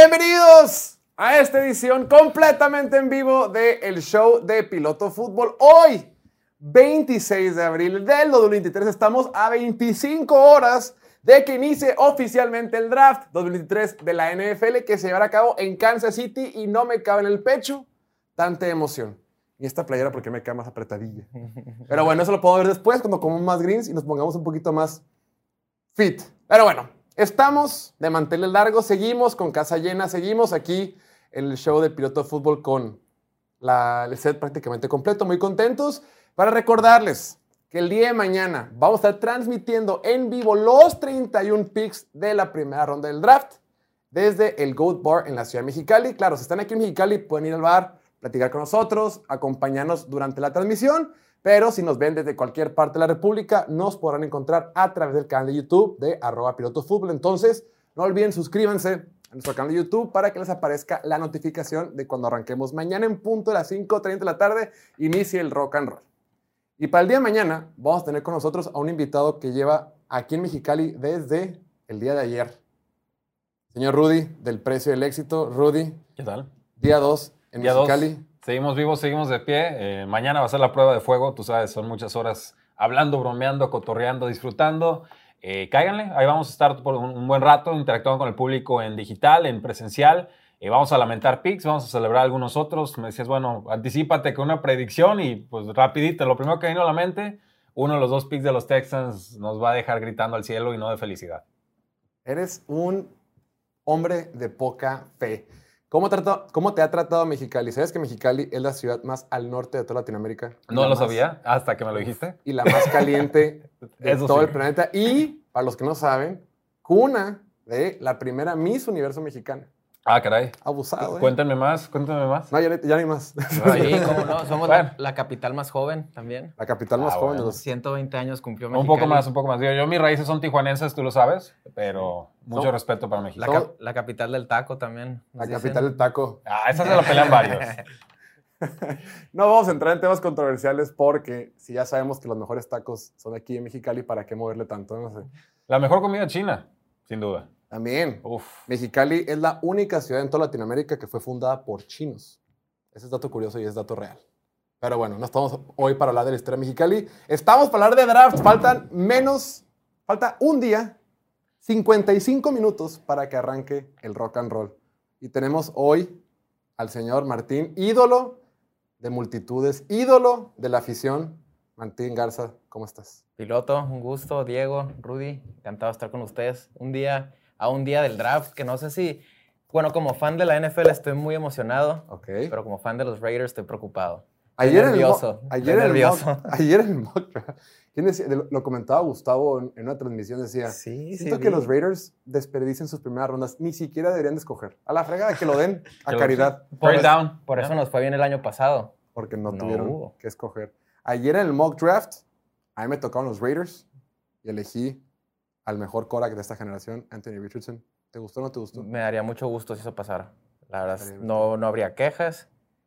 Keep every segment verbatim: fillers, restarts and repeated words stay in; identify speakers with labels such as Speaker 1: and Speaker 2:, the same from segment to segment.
Speaker 1: Bienvenidos a esta edición completamente en vivo de el show de Piloto Fútbol. Hoy, veintiséis de abril del dos mil veintitrés, estamos a veinticinco horas de que inicie oficialmente el draft dos mil veintitrés de la N F L que se llevará a cabo en Kansas City y no me cabe en el pecho tanta emoción. Y esta playera porque me queda más apretadilla. Pero bueno, eso lo podemos ver después cuando comamos más greens y nos pongamos un poquito más fit. Pero bueno, estamos de manteles largos, seguimos con casa llena, seguimos aquí en el show de Piloto Fútbol con la, el set prácticamente completo, muy contentos para recordarles que el día de mañana vamos a estar transmitiendo en vivo los treinta y uno picks de la primera ronda del draft desde el Goat Bar en la ciudad de Mexicali. Claro, si están aquí en Mexicali pueden ir al bar, platicar con nosotros, acompañarnos durante la transmisión, pero si nos ven desde cualquier parte de la República, nos podrán encontrar a través del canal de YouTube de arroba Piloto Fútbol. Entonces, no olviden suscríbanse a nuestro canal de YouTube para que les aparezca la notificación de cuando arranquemos mañana en punto de las cinco treinta de la tarde, inicie el rock and roll. Y para el día de mañana vamos a tener con nosotros a un invitado que lleva aquí en Mexicali desde el día de ayer. Señor Rudy, del Precio del Éxito. Rudy.
Speaker 2: ¿Qué tal?
Speaker 1: Día dos en
Speaker 2: Día
Speaker 1: Mexicali.
Speaker 2: dos. Seguimos vivos, seguimos de pie. Eh, mañana va a ser la prueba de fuego. Tú sabes, son muchas horas hablando, bromeando, cotorreando, disfrutando. Eh, cáiganle. Ahí vamos a estar por un, un buen rato interactuando con el público en digital, en presencial. Eh, vamos a lamentar picks, vamos a celebrar algunos otros. Me decías, bueno, anticípate con una predicción y pues rapidito. Lo primero que vino a la mente, uno de los dos picks de los Texans nos va a dejar gritando al cielo y no de felicidad.
Speaker 1: Eres un hombre de poca fe. ¿Cómo, trató, ¿Cómo te ha tratado Mexicali? ¿Sabes que Mexicali es la ciudad más al norte de toda Latinoamérica?
Speaker 2: No lo
Speaker 1: más,
Speaker 2: sabía hasta que me lo dijiste.
Speaker 1: Y la más caliente de
Speaker 2: Eso
Speaker 1: todo
Speaker 2: sí.
Speaker 1: el planeta. Y, para los que no saben, cuna de la primera Miss Universo Mexicana.
Speaker 2: Ah, caray.
Speaker 1: Abusado, ¿eh?
Speaker 2: Cuéntame más, cuéntame más.
Speaker 1: No, ya, ya no hay más.
Speaker 3: Sí, cómo no. Somos
Speaker 2: Bueno.
Speaker 3: la, la capital más joven también.
Speaker 1: La capital más
Speaker 2: Ah,
Speaker 1: joven
Speaker 2: bueno.
Speaker 1: de los...
Speaker 3: ciento veinte años cumplió Mexicali.
Speaker 2: Un poco más, un poco más. Yo, yo mis raíces son tijuanenses, tú lo sabes, pero mucho
Speaker 1: No.
Speaker 2: respeto para México.
Speaker 3: La, cap- la capital del taco también.
Speaker 1: La
Speaker 3: nos
Speaker 1: capital del
Speaker 3: dicen.
Speaker 1: taco.
Speaker 2: Ah, esa se la pelean varios.
Speaker 1: No vamos a entrar en temas controversiales porque si ya sabemos que los mejores tacos son aquí en Mexicali, ¿para qué moverle tanto? No sé.
Speaker 2: La mejor comida china, sin duda.
Speaker 1: También.
Speaker 2: Uf.
Speaker 1: Mexicali es la única ciudad en toda Latinoamérica que fue fundada por chinos. Ese es dato curioso y es dato real. Pero bueno, no estamos hoy para hablar de la historia de Mexicali. Estamos para hablar de draft. Faltan menos, falta un día, cincuenta y cinco minutos para que arranque el rock and roll. Y tenemos hoy al señor Martín, ídolo de multitudes, ídolo de la afición. Martín Garza, ¿cómo estás?
Speaker 3: Piloto, un gusto. Diego, Rudy, encantado de estar con ustedes. Un día, a un día del draft, que no sé si... Bueno, como fan de la N F L estoy muy emocionado,
Speaker 1: Ok.
Speaker 3: pero como fan de los Raiders estoy preocupado.
Speaker 1: Ayer
Speaker 3: Estoy
Speaker 1: en el mo-
Speaker 3: nervioso.
Speaker 1: ayer
Speaker 3: estoy
Speaker 1: en el
Speaker 3: nervioso.
Speaker 1: mock- ayer en el mock draft, ¿quién decía? Lo, lo comentaba Gustavo en, en una transmisión, decía,
Speaker 3: Sí,
Speaker 1: siento
Speaker 3: sí,
Speaker 1: que
Speaker 3: vi.
Speaker 1: los Raiders desperdicien sus primeras rondas, ni siquiera deberían de escoger. A la fregada que lo den a
Speaker 2: Que lo-
Speaker 1: caridad,
Speaker 3: Por,
Speaker 2: Trade
Speaker 3: eso,
Speaker 2: down.
Speaker 3: por
Speaker 2: ¿Ya?
Speaker 3: eso nos fue bien el año pasado.
Speaker 1: porque no,
Speaker 3: No
Speaker 1: tuvieron
Speaker 3: hubo.
Speaker 1: que escoger. Ayer en el mock draft, a mí me tocaron los Raiders y elegí al mejor quarterback de esta generación, Anthony Richardson. ¿Te gustó o no te gustó?
Speaker 3: Me daría mucho gusto si eso pasara. La verdad,
Speaker 1: Estaría
Speaker 3: no, no habría quejas,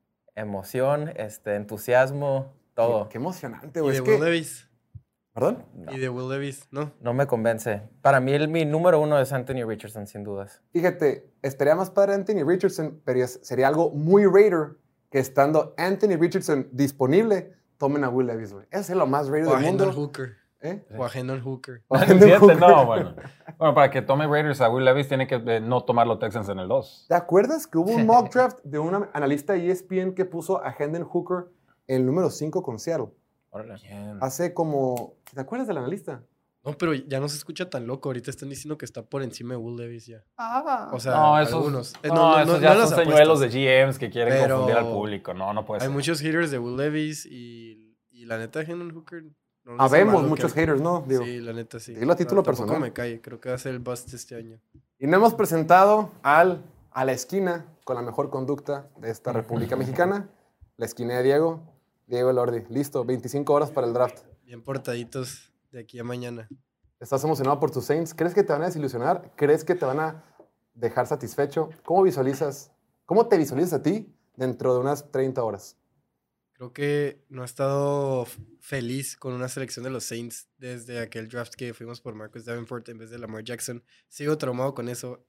Speaker 3: emoción, este, entusiasmo, todo.
Speaker 1: Qué, qué emocionante,
Speaker 4: Y
Speaker 1: güey.
Speaker 4: de
Speaker 1: Es
Speaker 4: Will
Speaker 1: que,
Speaker 4: Levis.
Speaker 1: ¿Perdón?
Speaker 3: No,
Speaker 4: Y de Will Levis, ¿no?
Speaker 3: no me convence. Para mí, el, mi número uno es Anthony Richardson, sin dudas.
Speaker 1: Fíjate, estaría más padre Anthony Richardson, pero es- sería algo muy Raider que estando Anthony Richardson disponible, tomen a Will Levis, güey. Ese es lo más Raider
Speaker 4: O a
Speaker 1: del
Speaker 4: Hendon
Speaker 1: mundo.
Speaker 4: Hooker.
Speaker 1: ¿Eh?
Speaker 4: O a Hendon Hooker.
Speaker 1: O a
Speaker 2: ¿El
Speaker 1: Hendon
Speaker 2: siete?
Speaker 1: Hooker.
Speaker 2: No, bueno. Bueno, para que tome Raiders a Will Levis tiene que eh, no tomar los Texans en el dos.
Speaker 1: ¿Te acuerdas que hubo un mock draft de un analista de E S P N que puso a Hendon Hooker en el número cinco con Seattle?
Speaker 3: Órale.
Speaker 1: Hace como... ¿Te acuerdas del analista?
Speaker 4: No, pero ya no se escucha tan loco. Ahorita están diciendo que está por encima de Will Levis ya.
Speaker 1: Ah.
Speaker 4: O sea,
Speaker 2: No, esos,
Speaker 4: algunos. Eh,
Speaker 2: no, esos ya
Speaker 4: las
Speaker 2: son señuelos de
Speaker 4: apuestas.
Speaker 2: G Ms que quieren
Speaker 4: Pero
Speaker 2: confundir al público. No, no puede
Speaker 4: Hay
Speaker 2: ser.
Speaker 4: muchos haters de Will Levis y, y la neta Hendon Hooker... No les
Speaker 1: Habemos
Speaker 4: amado
Speaker 1: muchos
Speaker 4: que-
Speaker 1: haters, ¿no? Digo,
Speaker 4: Sí, la neta sí.
Speaker 1: dilo a título
Speaker 4: Pero tampoco
Speaker 1: personal.
Speaker 4: me cae. Creo que va a ser el bust este año.
Speaker 1: Y no hemos presentado al, a la esquina con la mejor conducta de esta República Mexicana. La esquina de Diego. Diego Elordi. Listo, veinticinco horas para el draft.
Speaker 4: Bien portaditos de aquí a mañana.
Speaker 1: ¿Estás emocionado por tus Saints? ¿Crees que te van a desilusionar? ¿Crees que te van a dejar satisfecho? ¿Cómo visualizas? ¿Cómo te visualizas a ti dentro de unas treinta horas?
Speaker 4: Creo que no he estado f- feliz con una selección de los Saints desde aquel draft que fuimos por Marcus Davenport en vez de Lamar Jackson. Sigo traumado con eso.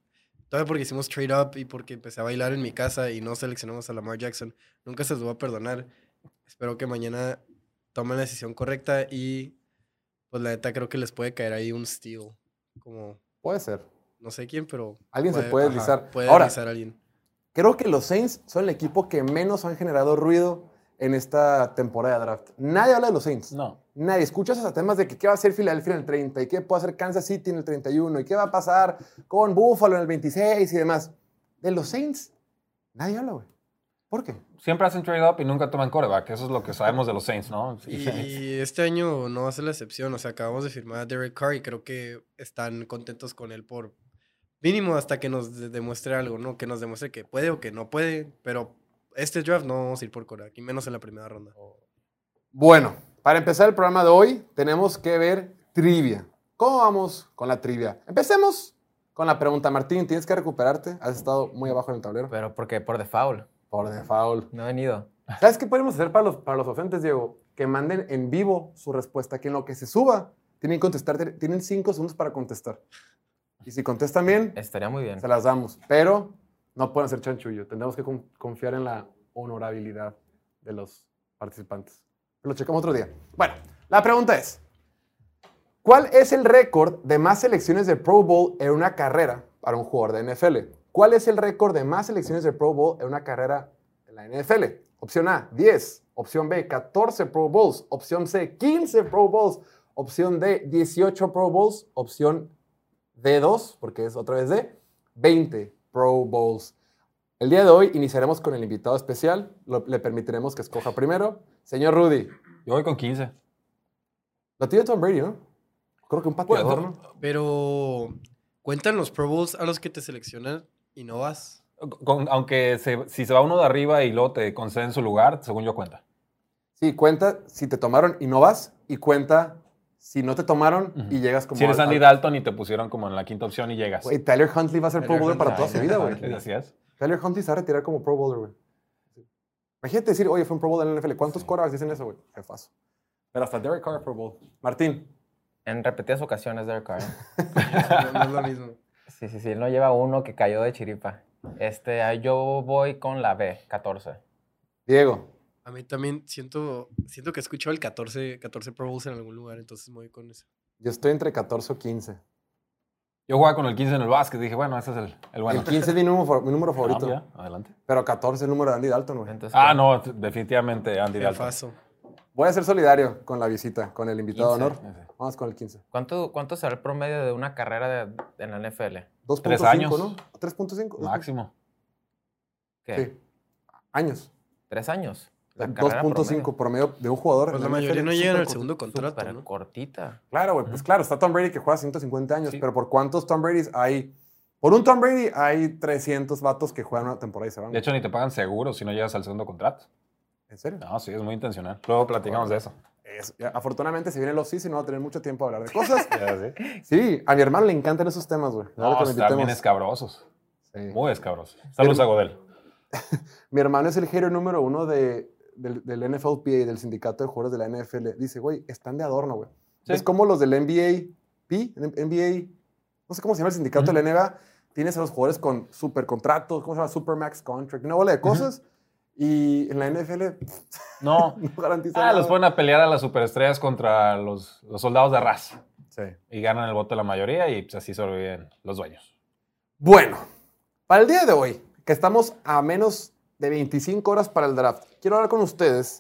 Speaker 4: Todavía porque hicimos trade up y porque empecé a bailar en mi casa y no seleccionamos a Lamar Jackson. Nunca se los voy a perdonar. Espero que mañana tomen la decisión correcta y pues la neta creo que les puede caer ahí un steal. Como,
Speaker 1: Puede ser.
Speaker 4: no sé quién, pero...
Speaker 1: Alguien se puede
Speaker 4: ajá,
Speaker 1: deslizar.
Speaker 4: puede
Speaker 1: Ahora,
Speaker 4: deslizar a alguien.
Speaker 1: creo que los Saints son el equipo que menos han generado ruido en esta temporada de draft. Nadie habla de los Saints.
Speaker 2: No.
Speaker 1: Nadie. Escuchas hasta temas de que qué va a hacer Philadelphia en el treinta y qué puede hacer Kansas City en el treinta y uno y qué va a pasar con Buffalo en el veintiséis y demás. De los Saints, nadie habla, güey. ¿Por qué?
Speaker 2: Siempre hacen trade up y nunca toman quarterback. Eso es lo que sabemos de los Saints, ¿no?
Speaker 4: Y, y este año no va a ser la excepción. O sea, acabamos de firmar a Derek Carr y creo que están contentos con él por mínimo hasta que nos de- demuestre algo, ¿no? Que nos demuestre que puede o que no puede. Pero este draft no vamos a ir por quarterback, y menos en la primera ronda.
Speaker 1: Bueno, para empezar el programa de hoy, tenemos que ver trivia. ¿Cómo vamos con la trivia? Empecemos con la pregunta. Martín, tienes que recuperarte. Has estado muy abajo en el tablero.
Speaker 3: Pero porque por default.
Speaker 1: Por default.
Speaker 3: No he venido.
Speaker 1: ¿Sabes qué podemos hacer para los, para los docentes, Diego? Que manden en vivo su respuesta, que en lo que se suba tienen que contestar, tienen cinco segundos para contestar. Y si contestan bien,
Speaker 3: Estaría muy bien.
Speaker 1: se las damos. Pero no pueden hacer chanchullo. Tendremos que con- confiar en la honorabilidad de los participantes. Lo checamos otro día. Bueno, la pregunta es, ¿cuál es el récord de más selecciones de Pro Bowl en una carrera para un jugador de N F L? ¿Cuál es el récord de más selecciones de Pro Bowl en una carrera en la N F L? Opción A, diez. Opción B, catorce Pro Bowls. Opción C, quince Pro Bowls. Opción D, dieciocho Pro Bowls. Opción D, dos, porque es otra vez D, veinte Pro Bowls. El día de hoy iniciaremos con el invitado especial. Lo- le permitiremos que escoja primero. Señor Rudy,
Speaker 2: Yo voy con quince.
Speaker 1: lo tiene Tom Brady, ¿no? Creo que un pateador,
Speaker 2: Bueno,
Speaker 1: ¿no?
Speaker 4: Pero cuentan los Pro Bowls a los que te seleccionan y no vas.
Speaker 2: Con- aunque se- si se va uno de arriba y luego te conceden su lugar, según yo cuenta.
Speaker 1: Sí, cuenta si te tomaron y no vas, y cuenta si no te tomaron
Speaker 2: Ujú.
Speaker 1: y llegas como...
Speaker 2: Si eres
Speaker 1: al-
Speaker 2: Andy
Speaker 1: al-
Speaker 2: Dalton y te pusieron como en la quinta opción y llegas.
Speaker 1: Güey, Tyler Huntley va a ser Pro
Speaker 4: Tyler
Speaker 1: Bowler para
Speaker 4: Huntley.
Speaker 1: toda su vida, güey.
Speaker 2: ¿Qué decías?
Speaker 1: Tyler Huntley se va a retirar como Pro Bowler, güey. Imagínate decir, oye, fue un Pro Bowl en la N F L. ¿Cuántos quarterbacks dicen eso, güey? Jefazo. Pero hasta Derek Carr Pro Bowl. Martín.
Speaker 3: En repetidas ocasiones, Derek Carr.
Speaker 4: No, no es lo mismo.
Speaker 3: Sí, sí, sí. Él no lleva uno que cayó de chiripa. Este, ah, yo voy con la B, catorce.
Speaker 1: Diego.
Speaker 4: A mí también siento, siento que he escuchado el catorce, catorce Pro Bowls en algún lugar, entonces me voy con eso.
Speaker 1: Yo estoy entre catorce o quince.
Speaker 2: Yo jugaba con el quince en el básquet. Dije, bueno, ese es el, el bueno.
Speaker 1: El quince es mi número, fa- mi número favorito.
Speaker 2: Ah, ya, adelante.
Speaker 1: Pero catorce es el número de Andy Dalton, güey.
Speaker 3: Entonces,
Speaker 2: Ah,
Speaker 3: ¿qué?
Speaker 2: no, definitivamente Andy Dalton.
Speaker 4: Jefazo.
Speaker 1: Voy a ser solidario con la visita, con el invitado de
Speaker 3: quince.
Speaker 1: honor.
Speaker 2: Sí, sí.
Speaker 1: Vamos con el quince.
Speaker 3: ¿Cuánto, ¿Cuánto será el promedio de una carrera de- en la N F L?
Speaker 1: dos punto
Speaker 2: Tres
Speaker 1: cinco,
Speaker 2: años.
Speaker 1: ¿no? tres punto cinco.
Speaker 2: Máximo.
Speaker 3: ¿Qué?
Speaker 1: Sí. Años.
Speaker 3: ¿Tres años? La
Speaker 1: dos
Speaker 3: carrera
Speaker 1: punto cinco promedio de un jugador.
Speaker 4: Pues
Speaker 1: en
Speaker 4: la
Speaker 1: N F L,
Speaker 4: mayoría no
Speaker 1: súper
Speaker 4: llegan al
Speaker 1: corto.
Speaker 4: segundo contrato,
Speaker 3: Súper
Speaker 4: ¿no?
Speaker 3: cortita.
Speaker 1: Claro, güey, pues claro, está Tom Brady que juega ciento cincuenta años,
Speaker 2: Sí.
Speaker 1: pero ¿por cuántos Tom Bradys hay? Por un Tom Brady hay trescientos vatos que juegan una temporada y se van.
Speaker 2: De hecho, ni te pagan seguro si no llegas al segundo contrato.
Speaker 1: ¿En serio?
Speaker 2: No, sí, es muy intencional. Luego platicamos de eso.
Speaker 1: Es- ya, afortunadamente, si viene el off-season, no va a tener mucho tiempo a hablar de cosas.
Speaker 2: Ya, sí.
Speaker 1: Sí, a mi hermano le encantan esos temas, güey. Ahora
Speaker 2: No,
Speaker 1: que lo
Speaker 2: están bien
Speaker 1: invitemos.
Speaker 2: escabrosos.
Speaker 1: Sí.
Speaker 2: Muy escabrosos. Saludos a Godel.
Speaker 1: Mi hermano es el hater número uno de, del, del N F L P A, del sindicato de jugadores de la N F L. Dice, güey, están de adorno, güey.
Speaker 2: Sí.
Speaker 1: Es como los del N B A P, N B A, no sé cómo se llama el sindicato de la N B A. Tienes a los jugadores con super contratos, ¿cómo se llama? Supermax contract, una bola de cosas. Y en la N F L
Speaker 2: No.
Speaker 1: no garantiza
Speaker 2: Ah,
Speaker 1: nada.
Speaker 2: los ponen a pelear a las superestrellas contra los, los soldados de raza.
Speaker 1: Sí.
Speaker 2: Y ganan el voto de la mayoría y pues, así sobreviven los dueños.
Speaker 1: Bueno, para el día de hoy, que estamos a menos de veinticinco horas para el draft, quiero hablar con ustedes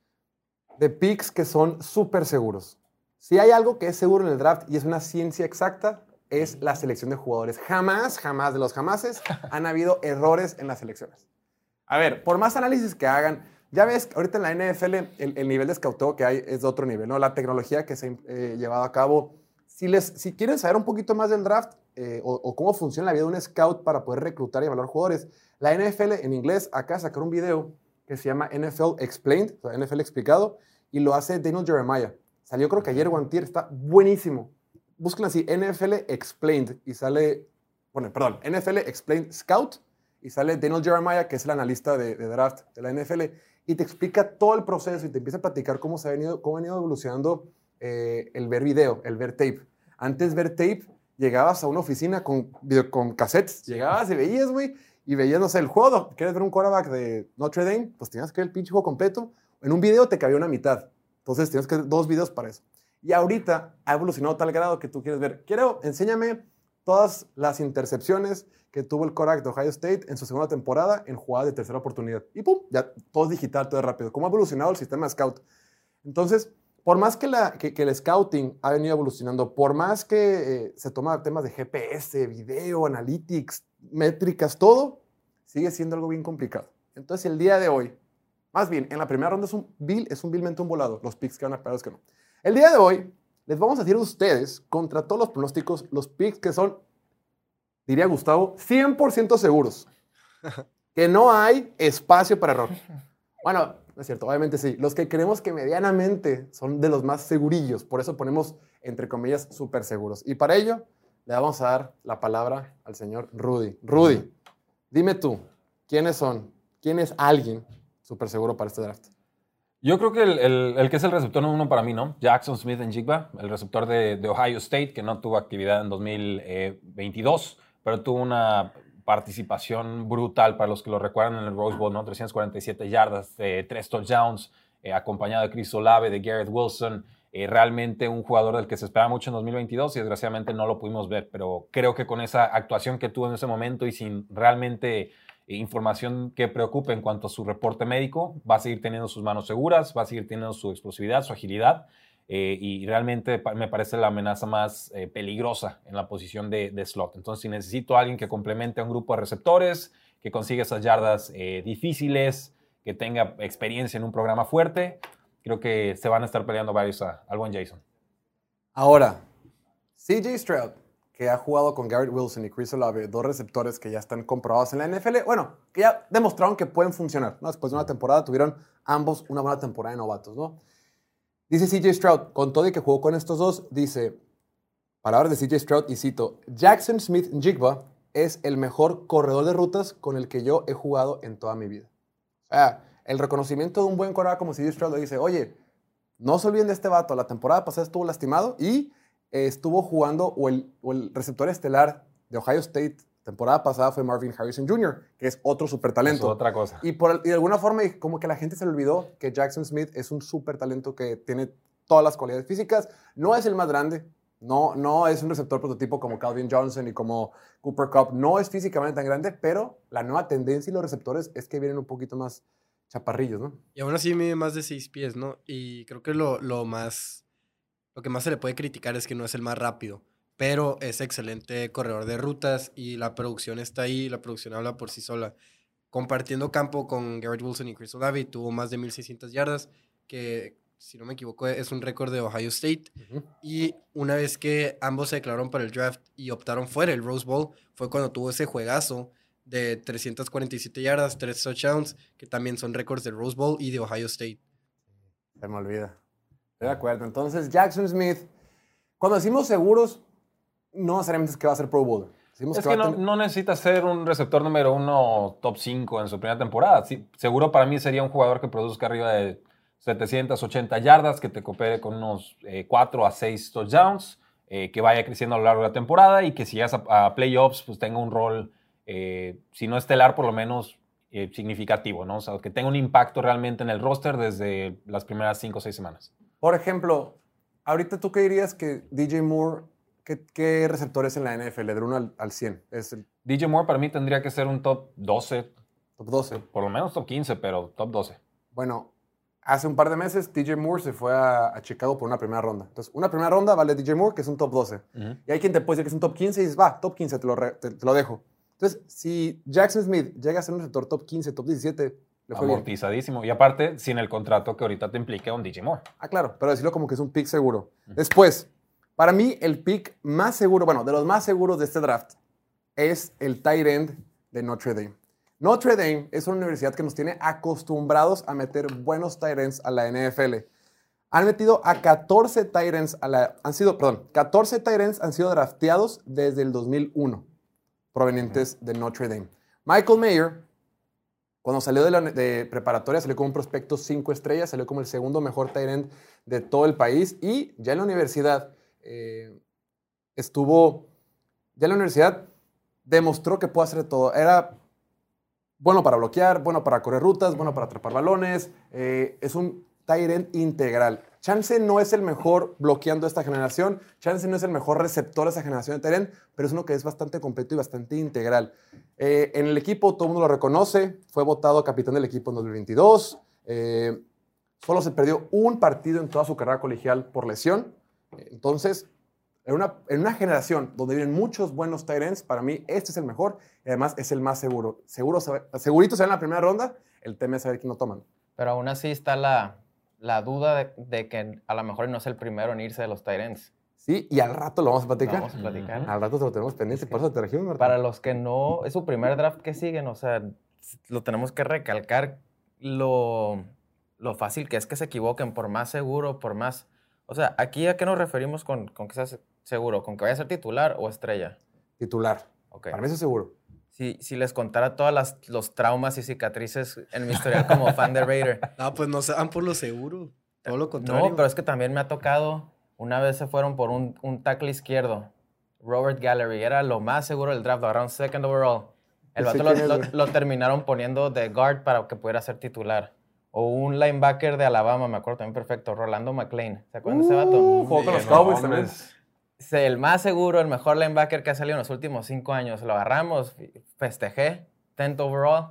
Speaker 1: de picks que son súper seguros. Si hay algo que es seguro en el draft y es una ciencia exacta, es la selección de jugadores. Jamás, jamás de los jamases han habido errores en las selecciones. A ver, por más análisis que hagan, ya ves, que ahorita en la N F L el, el nivel de escauteo que hay es de otro nivel, ¿no? La tecnología que se ha eh, llevado a cabo. Si, les, si quieren saber un poquito más del draft eh, o, o cómo funciona la vida de un scout para poder reclutar y evaluar jugadores, la N F L en inglés acá sacar un video que se llama N F L Explained, o sea, N F L explicado, y lo hace Daniel Jeremiah. Salió creo que ayer o antier, está buenísimo. Busquen así, N F L Explained, y sale, bueno, perdón, N F L Explained Scout, y sale Daniel Jeremiah, que es el analista de, de draft de la N F L, y te explica todo el proceso y te empieza a platicar cómo, se ha venido, cómo ha venido evolucionando eh, el ver video, el ver tape. Antes ver tape llegabas a una oficina con, video, con cassettes, llegabas y veías, güey, y veías, no sé, el juego. ¿Quieres ver un quarterback de Notre Dame? Pues tenías que ver el pinche juego completo. En un video te cabía una mitad. Entonces tienes que ver dos videos para eso. Y ahorita ha evolucionado a tal grado que tú quieres ver. Quiero, enséñame todas las intercepciones que tuvo el quarterback de Ohio State en su segunda temporada en jugadas de tercera oportunidad. Y pum, ya todo es digital, todo es rápido. ¿Cómo ha evolucionado el sistema de scout? Entonces, por más que, la, que, que el scouting ha venido evolucionando, por más que eh, se toma temas de G P S, video, analytics, métricas, todo, sigue siendo algo bien complicado. Entonces, el día de hoy, más bien, en la primera ronda es un vil, es un vilmente un volado, los picks que van a pegar, los que no. El día de hoy, les vamos a decir a ustedes, contra todos los pronósticos, los picks que son, diría Gustavo, cien por ciento seguros. Que no hay espacio para error. Bueno, no es cierto, obviamente sí. Los que creemos que medianamente son de los más segurillos. Por eso ponemos, entre comillas, súper seguros. Y para ello, le vamos a dar la palabra al señor Rudy. Rudy, dime tú, ¿quiénes son? ¿Quién es alguien súper seguro para este draft?
Speaker 2: Yo creo que el, el, el que es el receptor número uno para mí, ¿no? Jackson Smith-Njigba, el receptor de, de Ohio State, que no tuvo actividad en dos mil veintidós, pero tuvo una participación brutal para los que lo recuerdan en el Rose Bowl, ¿no? trescientas cuarenta y siete yardas, eh, tres touchdowns, eh, acompañado de Chris Olave, de Garrett Wilson. Eh, realmente un jugador del que se esperaba mucho en dos mil veintidós y desgraciadamente no lo pudimos ver, pero creo que con esa actuación que tuvo en ese momento y sin realmente información que preocupe en cuanto a su reporte médico, va a seguir teniendo sus manos seguras, va a seguir teniendo su explosividad, su agilidad, eh, y realmente me parece la amenaza más eh, peligrosa en la posición de, de slot. Entonces, si necesito a alguien que complemente a un grupo de receptores, que consiga esas yardas eh, difíciles, que tenga experiencia en un programa fuerte, creo que se van a estar peleando varios a, al buen Jason.
Speaker 1: Ahora, C J Stroud, que ha jugado con Garrett Wilson y Chris Olave, dos receptores que ya están comprobados en la N F L, bueno, que ya demostraron que pueden funcionar, ¿no? Después de una temporada tuvieron ambos una buena temporada de novatos, ¿no? Dice C J Stroud, con todo y que jugó con estos dos, dice, palabras de C J Stroud, y cito, Jackson Smith-Njigba es el mejor corredor de rutas con el que yo he jugado en toda mi vida. O sea, el reconocimiento de un buen corredor como C J Stroud le dice, oye, no se olviden de este vato, la temporada pasada estuvo lastimado y estuvo jugando, o el, o el receptor estelar de Ohio State temporada pasada fue Marvin Harrison junior, que es otro súper talento.
Speaker 2: Es otra cosa.
Speaker 1: Y, por, y de alguna forma, como que la gente se le olvidó que Jackson Smith es un súper talento que tiene todas las cualidades físicas. No es el más grande, no, no es un receptor prototipo como Calvin Johnson y como Cooper Kupp. No es físicamente tan grande, pero la nueva tendencia y los receptores es que vienen un poquito más chaparrillos, ¿no?
Speaker 4: Y aún así mide más de seis pies, ¿no? Y creo que lo, lo más... Lo que más se le puede criticar es que no es el más rápido, pero es excelente corredor de rutas y la producción está ahí, la producción habla por sí sola. Compartiendo campo con Garrett Wilson y Chris Olave, tuvo más de mil seiscientas yardas, que si no me equivoco es un récord de Ohio State. Uh-huh. Y una vez que ambos se declararon para el draft y optaron fuera el Rose Bowl, fue cuando tuvo ese juegazo de trescientas cuarenta y siete yardas, tres touchdowns, que también son récords del Rose Bowl y de Ohio State.
Speaker 1: Se me olvida. Estoy de acuerdo. Entonces, Jackson Smith, cuando decimos seguros, no necesariamente es que va a ser Pro Bowler. Decimos
Speaker 2: es
Speaker 1: que,
Speaker 2: que
Speaker 1: va
Speaker 2: no,
Speaker 1: a tener...
Speaker 2: no necesita ser un receptor número uno top cinco en su primera temporada. Sí, seguro para mí sería un jugador que produzca arriba de setecientas ochenta yardas, que te coopere con unos eh, cuatro a seis touchdowns, eh, que vaya creciendo a lo largo de la temporada y que si llegas a, a playoffs, pues tenga un rol, eh, si no estelar, por lo menos eh, significativo, ¿no? O sea, que tenga un impacto realmente en el roster desde las primeras cinco o seis semanas.
Speaker 1: Por ejemplo, ahorita tú qué dirías que D J Moore, ¿qué, qué receptores en la N F L? Del uno al, al cien. Es el...
Speaker 2: D J Moore para mí tendría que ser un top doce.
Speaker 1: Top doce.
Speaker 2: Por lo menos top quince, pero top doce.
Speaker 1: Bueno, hace un par de meses D J Moore se fue a, a Chicago por una primera ronda. Entonces, una primera ronda vale D J Moore, que es un top doce. Uh-huh. Y hay quien te puede decir que es un top quince y dices, va, top quince, te lo, re, te, te lo dejo. Entonces, si Jackson Smith llega a ser un receptor top quince, top diecisiete...
Speaker 2: Amortizadísimo. Bien. Y aparte, sin el contrato que ahorita te implica un D J Moore.
Speaker 1: Ah, claro, pero decirlo como que es un pick seguro. Uh-huh. Después, para mí, el pick más seguro, bueno, de los más seguros de este draft, es el tight end de Notre Dame. Notre Dame es una universidad que nos tiene acostumbrados a meter buenos tight ends a la N F L. Han metido a catorce tight ends a la... Han sido, perdón, catorce tight ends han sido drafteados desde el dos mil uno, provenientes uh-huh. de Notre Dame. Michael Mayer, cuando salió de, la, de preparatoria, salió como un prospecto cinco estrellas, salió como el segundo mejor tight end de todo el país y ya en la universidad eh, estuvo Ya en la universidad demostró que puede hacer todo. Era bueno para bloquear, bueno para correr rutas, bueno para atrapar balones. Eh, es un tight end integral. Chance no es el mejor bloqueando de esta generación. Chance no es el mejor receptor de esta generación de tight end, pero es uno que es bastante completo y bastante integral. Eh, en el equipo todo el mundo lo reconoce. Fue votado capitán del equipo en dos mil veintidós. Eh, solo se perdió un partido en toda su carrera colegial por lesión. Entonces, en una, en una generación donde vienen muchos buenos tight ends, para mí este es el mejor y además es el más seguro. Seguro, segurito se va en la primera ronda, el tema es saber quién lo toman.
Speaker 3: Pero aún así está la, la duda de, de que a lo mejor no es el primero en irse de los tight ends.
Speaker 1: Sí, y al rato lo vamos a platicar.
Speaker 3: Lo vamos a platicar.
Speaker 1: Al rato te lo tenemos pendiente, por eso te trajimos, Martín.
Speaker 3: Para los que no, es su primer draft que siguen, o sea, lo tenemos que recalcar lo, lo fácil que es que se equivoquen, por más seguro, por más... O sea, ¿aquí a qué nos referimos con, con que seas seguro? ¿Con que vaya a ser titular o estrella?
Speaker 1: Titular.
Speaker 3: Okay.
Speaker 1: Para mí eso es seguro.
Speaker 3: Si, si les contara todos los traumas y cicatrices en mi historial como fan de Raider.
Speaker 4: Ah, pues no se van por lo seguro. Todo lo contrario.
Speaker 3: No, pero es que también me ha tocado... Una vez se fueron por un, un tackle izquierdo. Robert Gallery. Era lo más seguro del draft. Around second overall. El vato lo, lo, lo terminaron poniendo de guard para que pudiera ser titular. O un linebacker de Alabama, me acuerdo también perfecto. Rolando McClain. ¿Se acuerdan uh, de ese vato?
Speaker 1: Jugó con los Cowboys también.
Speaker 3: El más seguro, el mejor linebacker que ha salido en los últimos cinco años. Lo agarramos, festejé. tenth overall.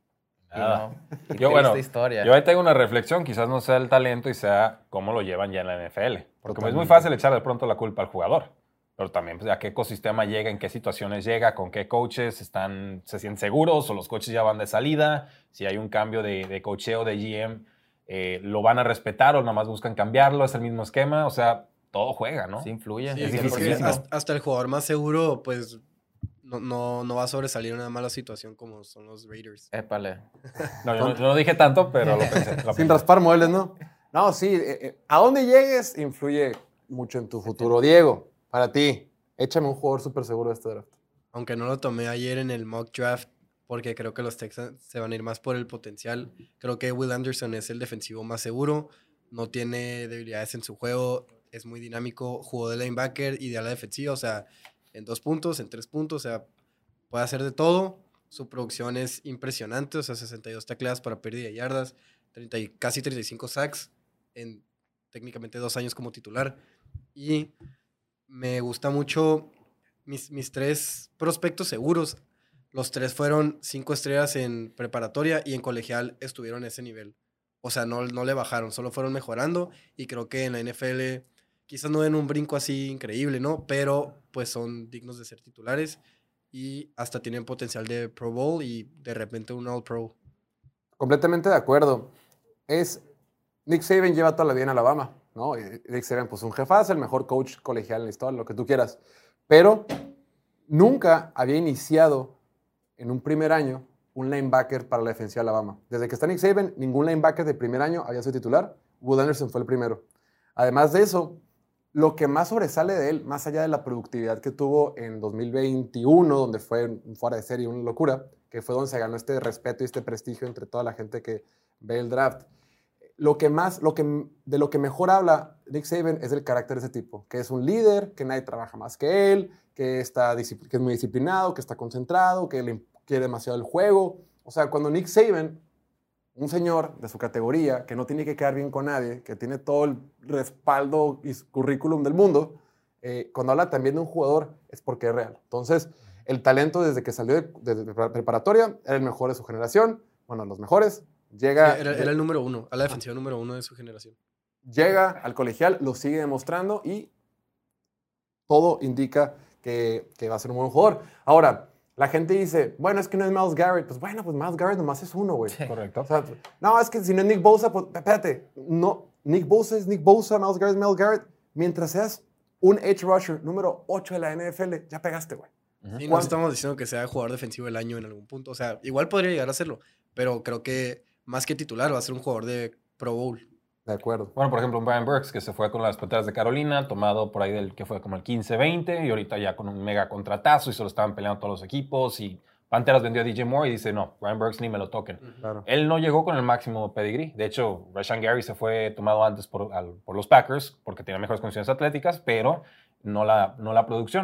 Speaker 2: Ah.
Speaker 3: No,
Speaker 2: yo, bueno,
Speaker 3: historia.
Speaker 2: yo ahí tengo una reflexión, quizás no sea el talento y sea cómo lo llevan ya en la N F L. Porque Totalmente. Es muy fácil echar de pronto la culpa al jugador, pero también pues, a qué ecosistema llega, en qué situaciones llega, con qué coaches están, se sienten seguros o los coaches ya van de salida, si hay un cambio de, de coacheo, de G M, eh, lo van a respetar o nomás buscan cambiarlo, es el mismo esquema, o sea, todo juega, ¿no?
Speaker 3: Sí, influye.
Speaker 4: Sí,
Speaker 3: es
Speaker 4: difícil. Hasta, hasta el jugador más seguro, pues... No, no, no va a sobresalir una mala situación como son los Raiders.
Speaker 3: Épale.
Speaker 2: No, yo no, yo no dije tanto, pero lo pensé. Lo
Speaker 1: Sin
Speaker 2: pensé.
Speaker 1: raspar muebles, ¿no? No, sí. Eh, eh, a dónde llegues influye mucho en tu futuro. Diego, para ti, échame un jugador súper seguro de este draft.
Speaker 4: Aunque no lo tomé ayer en el mock draft, porque creo que los Texans se van a ir más por el potencial. Creo que Will Anderson es el defensivo más seguro. No tiene debilidades en su juego. Es muy dinámico. Jugó de linebacker y de ala defensiva. O sea... en dos puntos, en tres puntos, o sea, puede hacer de todo. Su producción es impresionante, o sea, sesenta y dos tacleadas para pérdida de yardas, treinta y, casi treinta y cinco sacks en técnicamente dos años como titular. Y me gusta mucho mis, mis tres prospectos seguros. Los tres fueron cinco estrellas en preparatoria y en colegial estuvieron a ese nivel. O sea, no, no le bajaron, solo fueron mejorando y creo que en la N F L... quizás no den un brinco así increíble, ¿no? Pero pues son dignos de ser titulares y hasta tienen potencial de Pro Bowl y de repente un All Pro.
Speaker 1: Completamente de acuerdo. Es Nick Saban lleva toda la vida en Alabama, ¿no? Y Nick Saban, pues un jefazo, el mejor coach colegial en la historia, lo que tú quieras. Pero nunca había iniciado en un primer año un linebacker para la defensiva de Alabama. Desde que está Nick Saban, ningún linebacker de primer año había sido titular. Will Anderson fue el primero. Además de eso, lo que más sobresale de él, más allá de la productividad que tuvo en dos mil veintiuno, donde fue un fuera de serie, una locura, que fue donde se ganó este respeto y este prestigio entre toda la gente que ve el draft, lo que más, lo que, de lo que mejor habla Nick Saban es del carácter de ese tipo, que es un líder, que nadie trabaja más que él, que, está, que es muy disciplinado, que está concentrado, que le quiere demasiado el juego. O sea, cuando Nick Saban, un señor de su categoría, que no tiene que quedar bien con nadie, que tiene todo el respaldo y currículum del mundo, eh, cuando habla también de un jugador es porque es real. Entonces, el talento desde que salió de, de, de preparatoria era el mejor de su generación, bueno, los mejores, llega...
Speaker 4: Era, era el número uno, a la defensiva número uno de su generación.
Speaker 1: Llega al colegial, lo sigue demostrando y todo indica que, que va a ser un buen jugador. Ahora, la gente dice, bueno, es que no es Myles Garrett. Pues bueno, pues Myles Garrett nomás es uno, güey.
Speaker 3: Sí.
Speaker 2: Correcto.
Speaker 1: O sea, no, es que si no es Nick Bosa, pues espérate. No, Nick Bosa es Nick Bosa, Myles Garrett es Myles Garrett. Mientras seas un edge rusher número ocho de la N F L, ya pegaste, güey.
Speaker 4: Y no estamos diciendo que sea jugador defensivo del año en algún punto. O sea, igual podría llegar a serlo, pero creo que más que titular va a ser un jugador de Pro Bowl.
Speaker 1: De acuerdo.
Speaker 2: Bueno, por ejemplo, un Brian Burks que se fue con las Panteras de Carolina, tomado por ahí del que fue como el quince veinte y ahorita ya con un mega contratazo y solo estaban peleando todos los equipos y Panteras vendió a D J Moore y dice, no, Brian Burks ni me lo toquen.
Speaker 1: Claro.
Speaker 2: Él no llegó con el máximo pedigree. De hecho, Rashan Gary se fue tomado antes por, al, por los Packers porque tenía mejores condiciones atléticas, pero no la, no la producción.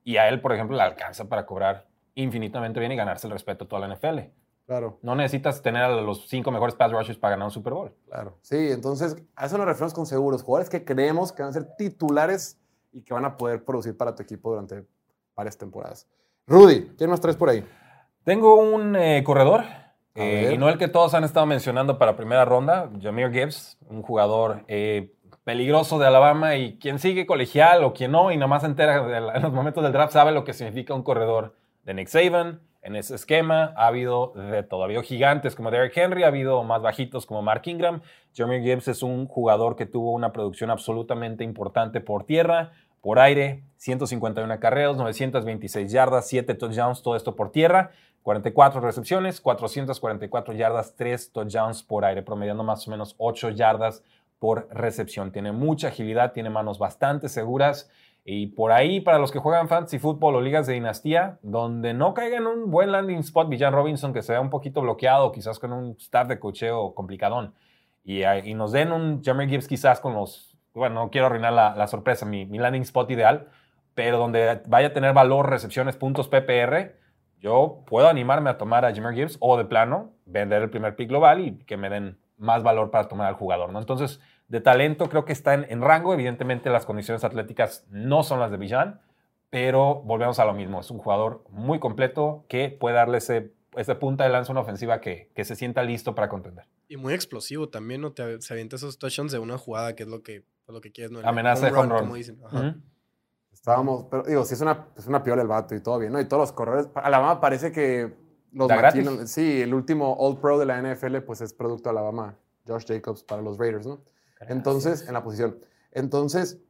Speaker 2: Y a él, por ejemplo, le alcanza para cobrar infinitamente bien y ganarse el respeto de toda la N F L.
Speaker 1: Claro.
Speaker 2: No necesitas tener a los cinco mejores pass rushers para ganar un Super Bowl.
Speaker 1: Claro. Sí, entonces a eso nos referimos con seguros. Jugadores que creemos que van a ser titulares y que van a poder producir para tu equipo durante varias temporadas. Rudy, ¿quién más traes por ahí?
Speaker 2: Tengo un eh, corredor, eh, y no el que todos han estado mencionando para primera ronda, Jahmyr Gibbs, un jugador eh, peligroso de Alabama, y quien sigue colegial o quien no, y nada más se entera de la, en los momentos del draft, sabe lo que significa un corredor de Nick Saban. En ese esquema ha habido de todo. Ha habido gigantes como Derrick Henry, ha habido más bajitos como Mark Ingram. Jahmyr Gibbs es un jugador que tuvo una producción absolutamente importante por tierra, por aire, ciento cincuenta y uno acarreos, novecientas veintiséis yardas, siete touchdowns, todo esto por tierra, cuarenta y cuatro recepciones, cuatrocientas cuarenta y cuatro yardas, tres touchdowns por aire, promediando más o menos ocho yardas por recepción. Tiene mucha agilidad, tiene manos bastante seguras. Y por ahí, para los que juegan fantasy fútbol o ligas de dinastía, donde no caiga en un buen landing spot Bijan Robinson, que se vea un poquito bloqueado, quizás con un staff de cocheo complicadón, y, y nos den un Jahmyr Gibbs quizás con los... Bueno, no quiero arruinar la, la sorpresa, mi, mi landing spot ideal, pero donde vaya a tener valor, recepciones, puntos, P P R, yo puedo animarme a tomar a Jahmyr Gibbs o de plano vender el primer pick global y que me den más valor para tomar al jugador, ¿no? Entonces, de talento creo que está en, en rango. Evidentemente las condiciones atléticas no son las de Bijan, pero volvemos a lo mismo. Es un jugador muy completo que puede darle ese, ese punta de lanza a una ofensiva que, que se sienta listo para contender.
Speaker 4: Y muy explosivo también, ¿no? Te, se avienta esos touchdowns de una jugada que es lo que, lo que quieres, ¿no? El
Speaker 2: amenaza de home run.
Speaker 4: Como dicen. Ajá.
Speaker 2: Uh-huh.
Speaker 1: Estábamos, pero digo, sí es una, es una piola el vato y todo bien, ¿no? Y todos los corredores, Alabama parece que los McKinnon, sí, el último All Pro de la N F L, pues es producto de Alabama, Josh Jacobs para los Raiders, ¿no? Gracias. Entonces, en la posición. Entonces,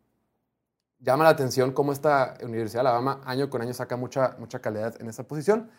Speaker 1: llama la atención cómo esta Universidad de Alabama año con año saca mucha, mucha calidad en esa posición.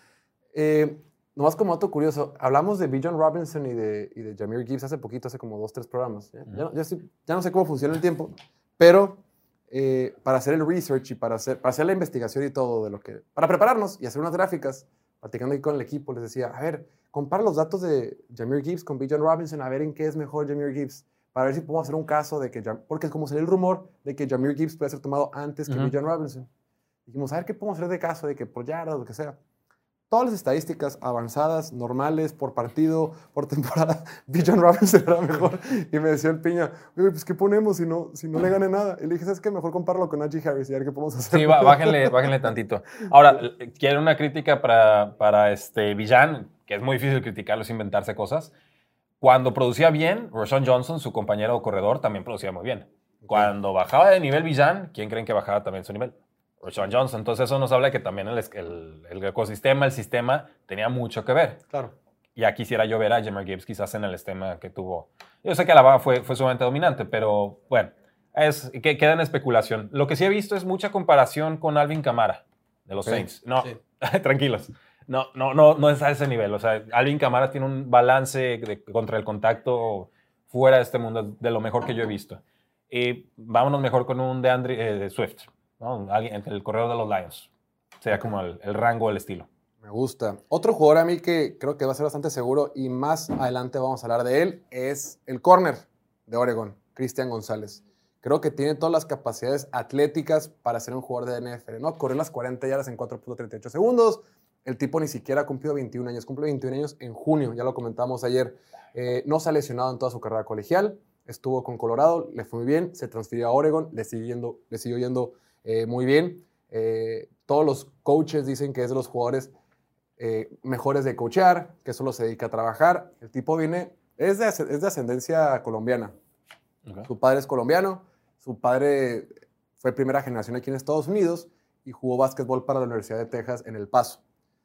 Speaker 1: Eh, nomás como dato curioso, hablamos de Bijan Robinson y de, y de Jahmyr Gibbs hace poquito, hace como dos, tres programas. Ya, ya, ya, estoy, ya no sé cómo funciona el tiempo, pero eh, para hacer el research y para hacer, para hacer la investigación y todo de lo que... Para prepararnos y hacer unas gráficas, platicando aquí con el equipo, les decía, a ver, compara los datos de Jahmyr Gibbs con Bijan Robinson, a ver en qué es mejor Jahmyr Gibbs, para ver si podemos hacer un caso de que, porque es como salió el rumor de que Jahmyr Gibbs puede ser tomado antes que uh-huh. Bijan Robinson. Dijimos, a ver qué podemos hacer de caso, de que por yardas, lo que sea. Todas las estadísticas avanzadas, normales, por partido, por temporada, Bijan Robinson era mejor. Y me decía el Piña, oye, pues ¿qué ponemos si no, si no le gane nada? Y le dije, ¿sabes qué? Mejor compáralo con Najee Harris y a ver qué podemos hacer.
Speaker 2: Sí, bájenle, bájenle tantito. Ahora, quiero una crítica para, para este Bijan, que es muy difícil criticarlo sin inventarse cosas. Cuando producía bien, Roschon Johnson, su compañero corredor, también producía muy bien. Cuando bajaba de nivel Bijan, ¿quién creen que bajaba también su nivel? Roschon Johnson. Entonces eso nos habla de que también el, el, el ecosistema, el sistema, tenía mucho que ver.
Speaker 1: Claro.
Speaker 2: Ya quisiera yo ver a Jahmyr Gibbs quizás en el esquema que tuvo. Yo sé que Alabama fue, fue sumamente dominante, pero bueno, es, que, queda en especulación. Lo que sí he visto es mucha comparación con Alvin Kamara, de los okay. Saints. No, sí. Tranquilos. No, no, no, no es a ese nivel. O sea, Alvin Kamara tiene un balance de, contra el contacto fuera de este mundo, de lo mejor que yo he visto. Y vámonos mejor con un DeAndre eh, Swift, ¿no? Alguien, el corredor de los Lions. Sería como el, el rango, el estilo.
Speaker 1: Me gusta. Otro jugador a mí que creo que va a ser bastante seguro y más adelante vamos a hablar de él es el corner de Oregon, Christian González. Creo que tiene todas las capacidades atléticas para ser un jugador de N F L, ¿no? Corrió las cuarenta yardas en cuatro punto treinta y ocho segundos. El tipo ni siquiera ha cumplido veintiún años. Cumple veintiún años en junio, ya lo comentamos ayer. Eh, no se ha lesionado en toda su carrera colegial. Estuvo con Colorado, le fue muy bien. Se transfirió a Oregon, le, siguiendo, le siguió yendo eh, muy bien. Eh, todos los coaches dicen que es de los jugadores eh, mejores de coachear, que solo se dedica a trabajar. El tipo viene, es de, es de ascendencia colombiana. Okay. Su padre es colombiano. Su padre fue primera generación aquí en Estados Unidos y jugó básquetbol para la Universidad de Texas en El Paso.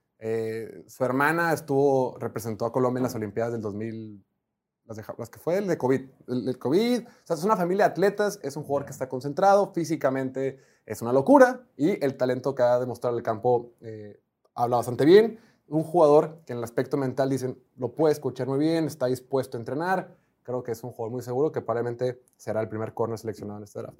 Speaker 1: Eh, su hermana estuvo, representó a Colombia en las Olimpiadas del dos mil, las, de, las que fue el de COVID. El, el COVID, o sea, es una familia de atletas, es un jugador que está concentrado, físicamente es una locura y el talento que ha demostrado el campo eh, habla bastante bien. Un jugador que en el aspecto mental dicen, lo puede escuchar muy bien, está dispuesto a entrenar. Creo que es un jugador muy seguro que probablemente será el primer corner seleccionado en este draft.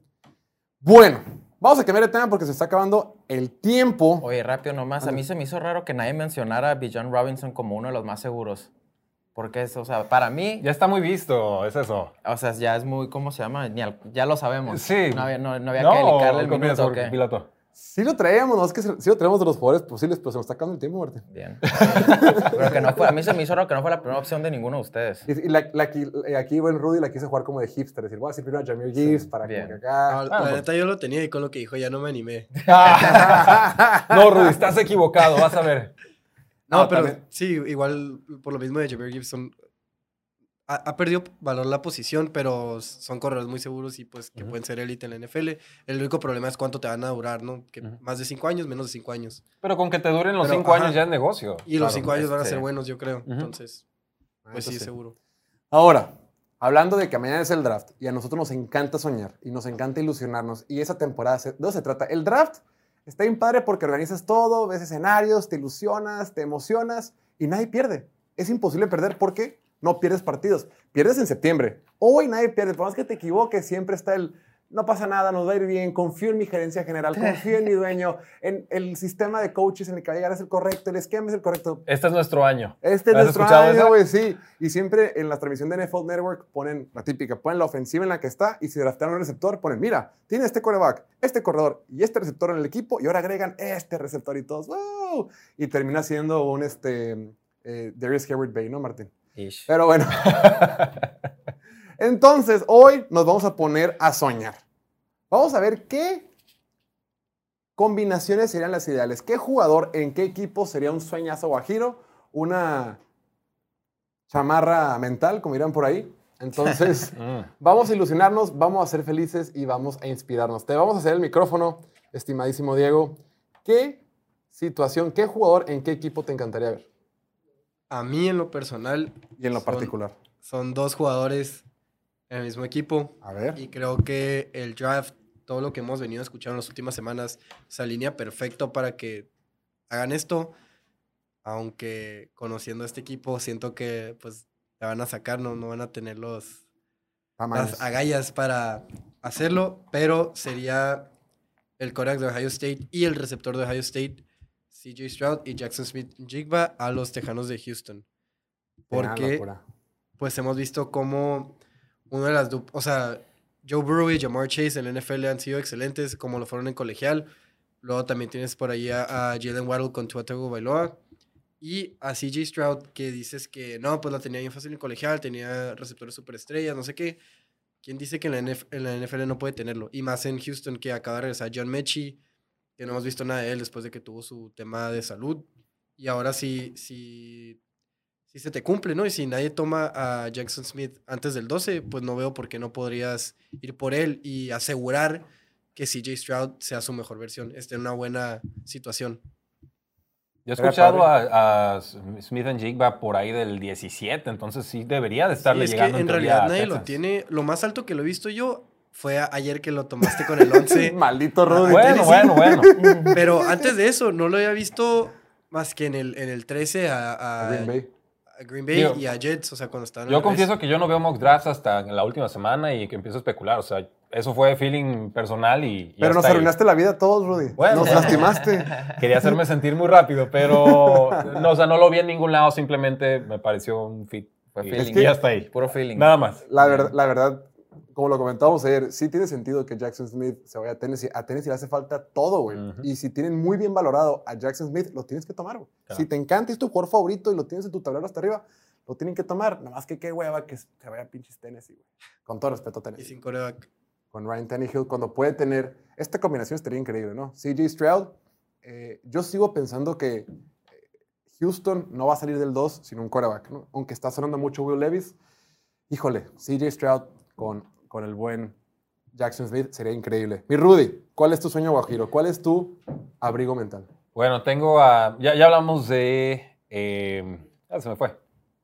Speaker 1: Bueno, vamos a cambiar de tema porque se está acabando el tiempo.
Speaker 3: Oye, rápido nomás. A mí se me hizo raro que nadie mencionara a Bijan Robinson como uno de los más seguros. Porque es, o sea, para mí...
Speaker 2: Ya está muy visto, es eso.
Speaker 3: O sea, ya es muy, ¿cómo se llama? Ni al, ya lo sabemos.
Speaker 2: Sí.
Speaker 3: No había, no, no había no, que dedicarle el minuto.
Speaker 2: ¿O qué? Piloto.
Speaker 1: Sí lo traíamos, no es que sí lo traíamos de los jugadores posibles, pero se nos está acabando el tiempo, Martín.
Speaker 3: Bien. Pero que no fue, a mí se me hizo raro que no fue la primera opción de ninguno de ustedes.
Speaker 1: Y, y la, la, aquí, aquí, buen Rudy la quise jugar como de hipster, decir, voy a decir primero a Jahmyr Gibbs
Speaker 3: Sí,
Speaker 1: para
Speaker 3: bien.
Speaker 1: como que acá.
Speaker 4: No,
Speaker 2: Ah,
Speaker 4: la
Speaker 2: pues.
Speaker 4: neta yo lo tenía y con lo que dijo ya no me animé.
Speaker 2: No, Rudy, estás equivocado, vas a ver.
Speaker 4: No,
Speaker 1: No,
Speaker 4: pero
Speaker 1: también.
Speaker 4: sí, igual por lo mismo de Jahmyr Gibbs son... Ha, ha perdido valor la posición, pero son corredores muy seguros y pues que
Speaker 2: Ujú.
Speaker 4: pueden ser élite en la N F L. El único problema es cuánto te van a durar, ¿no? Que
Speaker 2: Ujú.
Speaker 4: más de cinco años, menos de cinco años.
Speaker 2: Pero con que te duren los
Speaker 4: Pero,
Speaker 2: cinco
Speaker 4: ajá.
Speaker 2: años ya es negocio.
Speaker 4: Y los
Speaker 2: Claro,
Speaker 4: cinco años van a
Speaker 2: este,
Speaker 4: ser buenos, yo creo.
Speaker 2: Ujú.
Speaker 4: Entonces,
Speaker 1: Ah,
Speaker 4: pues
Speaker 1: eso
Speaker 4: sí,
Speaker 1: sí.
Speaker 4: seguro.
Speaker 1: Ahora, hablando de que mañana es el draft y a nosotros nos encanta soñar y nos encanta ilusionarnos y esa temporada, se- de eso se trata. El draft está bien padre porque organizas todo, ves escenarios, te ilusionas, te emocionas y nadie pierde. Es imposible perder porque no pierdes partidos. Pierdes en septiembre. Hoy nadie pierde. Por más que te equivoques, siempre está el no pasa nada, nos va a ir bien, confío en mi gerencia general, confío en mi dueño, en el sistema de coaches en el que va a llegar es el correcto, el esquema es el correcto.
Speaker 2: Este es nuestro año.
Speaker 1: Este es
Speaker 2: ¿Has
Speaker 1: nuestro
Speaker 2: escuchado
Speaker 1: año,
Speaker 2: esa?
Speaker 1: güey, sí. Y siempre en la transmisión de N F L Network ponen la típica, ponen la ofensiva en la que está y si draftearon un receptor, ponen, mira, tiene este quarterback, este corredor y este receptor en el equipo y ahora agregan este receptor y todos, ¡wow! Y termina siendo un, este, eh, Darius Herbert Bay, ¿no, Martín?
Speaker 3: Ish.
Speaker 1: Pero bueno. Entonces, hoy nos vamos a poner a soñar. Vamos a ver qué combinaciones serían las ideales. ¿Qué jugador en qué equipo sería un sueñazo guajiro? Una chamarra mental, como dirán por ahí. Entonces,
Speaker 2: Mm.
Speaker 1: vamos a ilusionarnos, vamos a ser felices y vamos a inspirarnos. Te vamos a hacer el micrófono, estimadísimo Diego. ¿Qué situación, qué jugador en qué equipo te encantaría ver?
Speaker 4: A mí, en lo personal,
Speaker 1: Y en lo
Speaker 4: Son-
Speaker 1: particular.
Speaker 4: son dos jugadores en el mismo equipo.
Speaker 1: A ver.
Speaker 4: Y creo que el draft, todo lo que hemos venido escuchando en las últimas semanas, se alinea perfecto para que hagan esto. Aunque conociendo a este equipo, siento que pues la van a sacar, no, no van a tener los,
Speaker 1: Tamaños.
Speaker 4: las agallas para hacerlo. Pero sería el quarterback de Ohio State y el receptor de Ohio State, C J Stroud y Jackson Smith-Njigba, a los Tejanos de Houston.
Speaker 1: Una
Speaker 4: Porque
Speaker 1: locura.
Speaker 4: pues hemos visto cómo una de las... du- O sea, Joe Burrow y Jamar Chase en la N F L han sido excelentes, como lo fueron en colegial. Luego también tienes por ahí a, a Jalen Waddle con Tua Tagovailoa. Y a C J Stroud, que dices que no, pues la tenía bien fácil en colegial, tenía receptores superestrellas, no sé qué. ¿Quién dice que en la, N F en la N F L no puede tenerlo? Y más en Houston, que acaba de regresar John Mechie, que no hemos visto nada de él después de que tuvo su tema de salud. Y ahora sí, sí, sí se te cumple, ¿no? Y si nadie toma a Jackson Smith antes del doce, pues no veo por qué no podrías ir por él y asegurar que C J Stroud sea su mejor versión, esté en una buena situación.
Speaker 2: Yo he
Speaker 1: Era
Speaker 2: escuchado
Speaker 1: padre.
Speaker 2: a, a Smith and Jigba por ahí del diecisiete, entonces sí debería de estarle
Speaker 4: Sí, es que
Speaker 2: llegando
Speaker 4: en
Speaker 2: teoría
Speaker 4: realidad
Speaker 2: a
Speaker 4: nadie lo
Speaker 2: Texans.
Speaker 4: tiene. Lo más alto que lo he visto yo fue a- ayer que lo tomaste con el once.
Speaker 1: Maldito Rudy.
Speaker 2: Bueno,
Speaker 4: Tennessee.
Speaker 2: bueno, bueno.
Speaker 4: Pero antes de eso, no lo había visto más que en el, en el trece a, a-
Speaker 1: A Green Bay.
Speaker 4: a Green Bay
Speaker 2: Digo,
Speaker 4: y a Jets, o sea, cuando estaban
Speaker 2: Yo
Speaker 4: al revés.
Speaker 2: confieso que yo no veo mock drafts hasta en la última semana y que empiezo a especular. O sea, eso fue feeling personal y, y
Speaker 1: Pero nos
Speaker 2: hasta ahí.
Speaker 1: arruinaste la vida a todos, Rudy.
Speaker 2: Bueno.
Speaker 1: Nos lastimaste.
Speaker 2: Quería hacerme sentir muy rápido, pero no, o sea, no lo vi en ningún lado, simplemente me pareció un fit.
Speaker 3: Fue
Speaker 2: Y,
Speaker 3: feeling.
Speaker 2: y hasta ahí.
Speaker 3: Puro feeling.
Speaker 2: Nada más.
Speaker 1: La, ver- la verdad, como lo comentábamos ayer, sí tiene sentido que Jackson Smith se vaya a Tennessee. A Tennessee le hace falta todo, güey.
Speaker 2: Ujú.
Speaker 1: Y si tienen muy bien valorado a Jackson Smith, lo tienes que tomar, güey.
Speaker 2: Claro.
Speaker 1: Si te encanta y es tu jugador favorito y lo tienes en tu tablero hasta arriba, lo tienen que tomar. Nada más que qué hueva que se vaya a pinches Tennessee, güey. Con todo respeto a
Speaker 4: Y
Speaker 1: Tennessee.
Speaker 4: sin coreback.
Speaker 1: Con Ryan Tannehill, cuando puede tener... Esta combinación estaría increíble, ¿no? C J Stroud, eh, yo sigo pensando que eh, Houston no va a salir del dos sin un quarterback, ¿no? Aunque está sonando mucho Will Levis. Híjole, C J Stroud con, con el buen Jackson Smith sería increíble. Mi Rudy, ¿cuál es tu sueño guajiro? ¿Cuál es tu abrigo mental?
Speaker 2: Bueno, tengo a. Ya, ya hablamos de. Eh, ah, se me fue.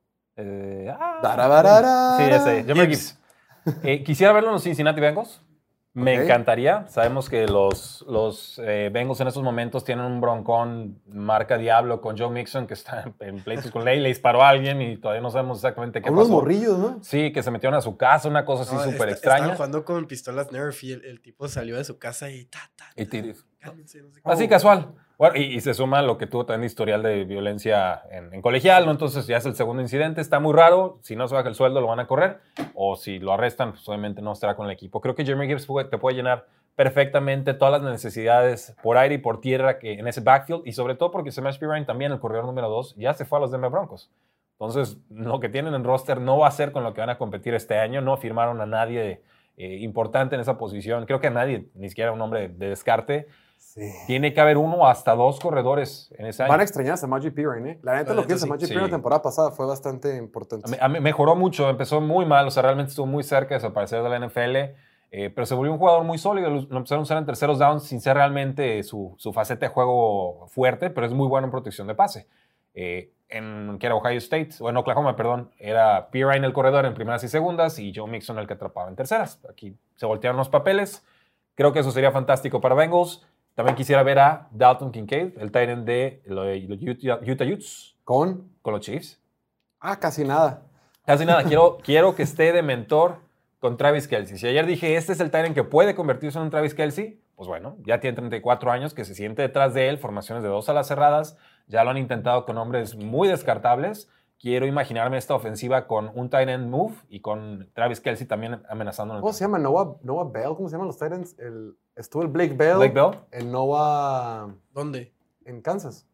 Speaker 2: Eh, ah,
Speaker 1: Darabarara.
Speaker 2: sí, ese. Jahmyr
Speaker 4: Gibbs.
Speaker 2: Gibbs. Eh, quisiera verlo en los Cincinnati Bengals. Me
Speaker 1: Ok.
Speaker 2: encantaría. Sabemos que los, los eh, Bengals en estos momentos tienen un broncón marca Diablo con Joe Mixon que está en pleitos con ley. Le disparó a alguien y todavía no sabemos exactamente qué
Speaker 1: Con unos
Speaker 2: pasó.
Speaker 1: morrillos, ¿no?
Speaker 2: Sí, que se metieron a su casa, una cosa así
Speaker 4: No,
Speaker 2: súper
Speaker 4: está-
Speaker 2: extraña.
Speaker 4: Estaban jugando con pistolas Nerf y el, el tipo salió de su casa y ta, ta, ta,
Speaker 2: Y tir-
Speaker 4: cálmense, no sé qué.
Speaker 2: Así casual. Bueno, y, y se suma lo que tuvo también historial de violencia en, en colegial, ¿no? Entonces ya es el segundo incidente, está muy raro. Si no se baja el sueldo, lo van a correr. O si lo arrestan, pues obviamente no estará con el equipo. Creo que Jahmyr Gibbs puede- te puede llenar perfectamente todas las necesidades por aire y por tierra que en ese backfield, y sobre todo porque Samaje Perine también, el corredor número dos, ya se fue a los Denver Broncos. Entonces, lo que tienen en roster no va a ser con lo que van a competir este año. No firmaron a nadie eh, importante en esa posición. Creo que a nadie, ni siquiera un hombre de descarte. Sí. Tiene que haber uno o hasta dos corredores en ese año.
Speaker 1: Van a extrañar a Samaje Perine, ¿eh? La neta, la lo que hizo Samaje Perine sí. la temporada pasada fue bastante importante.
Speaker 2: A mí, a mí mejoró mucho, empezó muy mal, o sea, realmente estuvo muy cerca de desaparecer de la N F L. Eh, pero se volvió un jugador muy sólido, lo empezaron a usar en terceros downs sin ser realmente su, su faceta de juego fuerte, pero es muy bueno en protección de pase. Eh, en que era Ohio State, o en Oklahoma, perdón, era Perine el corredor en primeras y segundas y Joe Mixon el que atrapaba en terceras. Aquí se voltearon los papeles. Creo que eso sería fantástico para Bengals. También quisiera ver a Dalton Kincaid, el tight end de los Utah, Utah Utes.
Speaker 1: ¿Con?
Speaker 2: Con los Chiefs.
Speaker 1: Ah, casi nada.
Speaker 2: Casi nada. quiero, quiero que esté de mentor con Travis Kelce. Si ayer dije, este es el tight end que puede convertirse en un Travis Kelce, pues bueno, ya tiene treinta y cuatro años, que se siente detrás de él, formaciones de dos alas cerradas, ya lo han intentado con hombres muy descartables. Quiero imaginarme esta ofensiva con un tight end move y con Travis Kelce también amenazando.
Speaker 1: ¿Cómo se llama? Noah, Noah Bell, ¿cómo se llaman los tight ends? El, estuvo el Blake Bell.
Speaker 2: Blake Bell.
Speaker 1: El Noah...
Speaker 4: ¿Dónde?
Speaker 1: En Kansas.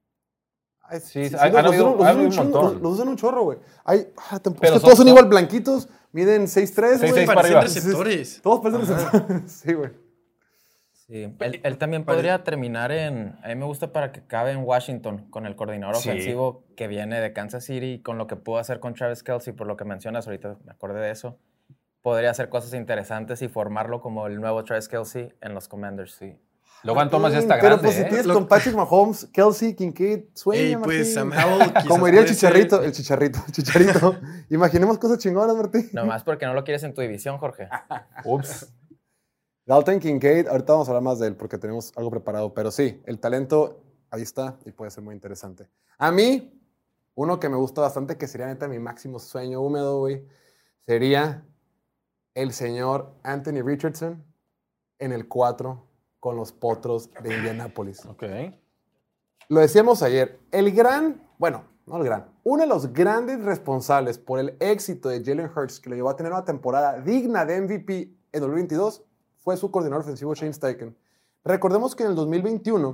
Speaker 2: Ay, sí, sí, hay, los, usan,
Speaker 1: los,
Speaker 2: un
Speaker 1: un los, los usan un chorro, güey. Hay, ah, es que todos son, son igual blanquitos, miden seis tres,
Speaker 2: güey.
Speaker 4: Parecen receptores.
Speaker 1: Todos parecen receptores. Sí, güey.
Speaker 3: Sí, él, él también podría terminar en... A mí me gusta para que cabe en Washington con el coordinador sí. ofensivo que viene de Kansas City, con lo que pudo hacer con Travis Kelce, por lo que mencionas ahorita, me acordé de eso. Podría hacer cosas interesantes y formarlo como el nuevo Travis Kelce en los Commanders, sí.
Speaker 2: Logan Thomas ya está
Speaker 1: pero
Speaker 2: grande,
Speaker 1: pues si
Speaker 2: ¿eh?
Speaker 1: tienes con Patrick Mahomes, Kelce, Kincaid, sueña,
Speaker 4: Ey, pues Sam Howell,
Speaker 1: como diría el chicharrito, ser... el chicharrito, el chicharito. Imaginemos cosas chingonas, Martín.
Speaker 3: Nomás porque no lo quieres en tu división, Jorge.
Speaker 2: Ups.
Speaker 1: Dalton Kincaid, ahorita vamos a hablar más de él porque tenemos algo preparado, pero sí, el talento ahí está y puede ser muy interesante. A mí, uno que me gusta bastante, que sería neta mi máximo sueño húmedo, güey, sería el señor Anthony Richardson en el cuatro con los Potros de Indianápolis.
Speaker 2: Ok.
Speaker 1: Lo decíamos ayer, el gran, bueno, no el gran, uno de los grandes responsables por el éxito de Jalen Hurts, que lo llevó a tener una temporada digna de M V P en dos mil veintidós, fue su coordinador ofensivo Shane Steichen. Recordemos que en el dos mil veintiuno,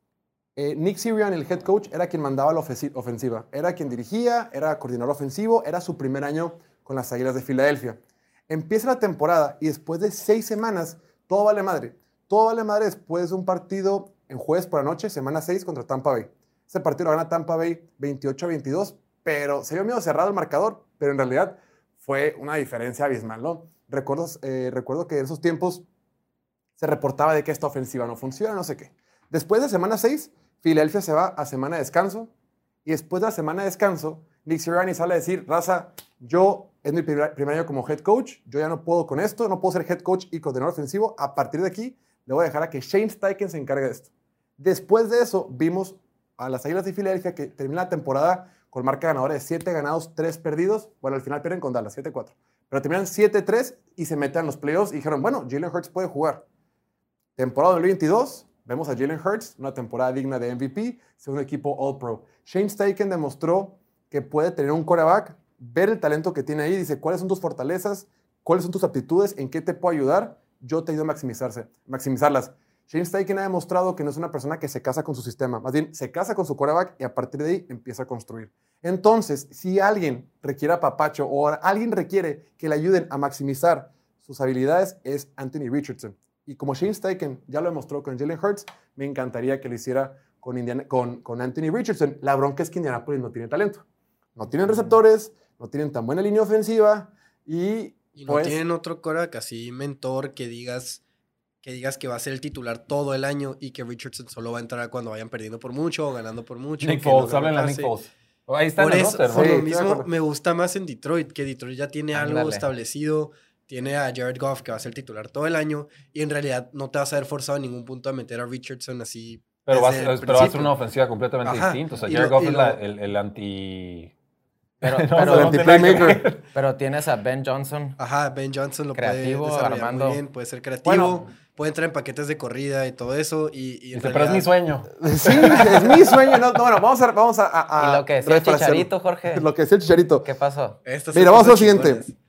Speaker 1: eh, Nick Sirianni, el head coach, era quien mandaba la ofensiva. Era quien dirigía, era coordinador ofensivo, era su primer año con las Águilas de Filadelfia. Empieza la temporada y después de seis semanas, todo vale madre. Todo vale madre después de un partido en jueves por la noche, semana seis, contra Tampa Bay. Ese partido lo gana Tampa Bay veintiocho a veintidós, pero se vio medio cerrado el marcador, pero en realidad fue una diferencia abismal, ¿no? Recuerdo, eh, recuerdo que en esos tiempos se reportaba de que esta ofensiva no funciona, no sé qué. Después de semana seis, Filadelfia se va a semana de descanso, y después de la semana de descanso, Nick Sirianni sale a decir, raza, yo es mi primer, primer año como head coach, yo ya no puedo con esto, no puedo ser head coach y coordinador ofensivo, a partir de aquí le voy a dejar a que Shane Steichen se encargue de esto. Después de eso, vimos a las Águilas de Filadelfia que termina la temporada con marca ganadora de siete ganados, tres perdidos. Bueno, al final pierden con Dallas, siete cuatro. Pero terminan siete tres y se meten en los playoffs y dijeron, bueno, Jalen Hurts puede jugar. Temporada dos mil veintidós, vemos a Jalen Hurts, una temporada digna de M V P, segundo equipo All-Pro. Shane Steichen demostró que puede tener un quarterback, ver el talento que tiene ahí, dice, ¿cuáles son tus fortalezas? ¿Cuáles son tus aptitudes? ¿En qué te puedo ayudar? Yo te ayudo a maximizarse, maximizarlas. Shane Steichen ha demostrado que no es una persona que se casa con su sistema, más bien se casa con su quarterback y a partir de ahí empieza a construir. Entonces, si alguien requiere apapacho o alguien requiere que le ayuden a maximizar sus habilidades, es Anthony Richardson. Y como Shane Steichen ya lo demostró con Jalen Hurts, me encantaría que lo hiciera con, Indiana, con, con Anthony Richardson. La bronca es que Indianapolis no tiene talento. No tienen receptores, no tienen tan buena línea ofensiva y...
Speaker 4: Y no pues, tienen otro quarterback así, mentor, que digas, que digas que va a ser el titular todo el año y que Richardson solo va a entrar cuando vayan perdiendo por mucho o ganando por mucho.
Speaker 2: Nick Foles, no hablen a Nick Foles. Ahí está
Speaker 4: por
Speaker 2: en el
Speaker 4: eso,
Speaker 2: roster,
Speaker 4: por
Speaker 2: ¿no?
Speaker 4: lo
Speaker 2: Sí,
Speaker 4: mismo me gusta más en Detroit, que Detroit ya tiene algo
Speaker 3: Ándale.
Speaker 4: establecido, tiene a Jared Goff que va a ser titular todo el año y en realidad no te vas a ver forzado en ningún punto a meter a Richardson así.
Speaker 2: Pero va,
Speaker 4: desde el
Speaker 2: pero va a ser
Speaker 4: principio.
Speaker 2: una ofensiva completamente
Speaker 4: Ajá.
Speaker 2: distinta. O sea,
Speaker 4: Y
Speaker 2: Jared
Speaker 4: lo-
Speaker 2: Goff
Speaker 4: y
Speaker 2: es
Speaker 4: lo-
Speaker 2: la- el, el anti...
Speaker 3: Pero,
Speaker 2: No,
Speaker 3: pero,
Speaker 1: el
Speaker 2: no tiene nada que
Speaker 1: anti-playmaker.
Speaker 2: ver.
Speaker 3: pero tienes a Ben Johnson.
Speaker 4: Ajá, Ben Johnson lo
Speaker 3: Creativo,
Speaker 4: puede desarrollar
Speaker 3: armando.
Speaker 4: muy bien, puede ser creativo,
Speaker 2: Bueno.
Speaker 4: puede entrar en paquetes de corrida y todo eso y, y en
Speaker 2: Dice, pero es mi
Speaker 4: realidad-
Speaker 2: sueño.
Speaker 1: Sí, es mi sueño. No, no, bueno, vamos a... Vamos a, a
Speaker 3: Y lo que decía el
Speaker 1: refrasearlo.
Speaker 3: Chicharito, Jorge.
Speaker 1: Lo que decía el Chicharito.
Speaker 3: ¿Qué pasó?
Speaker 4: Estas
Speaker 1: Mira,
Speaker 4: son
Speaker 1: vamos a lo
Speaker 4: cosas
Speaker 1: siguiente.
Speaker 4: chingonas.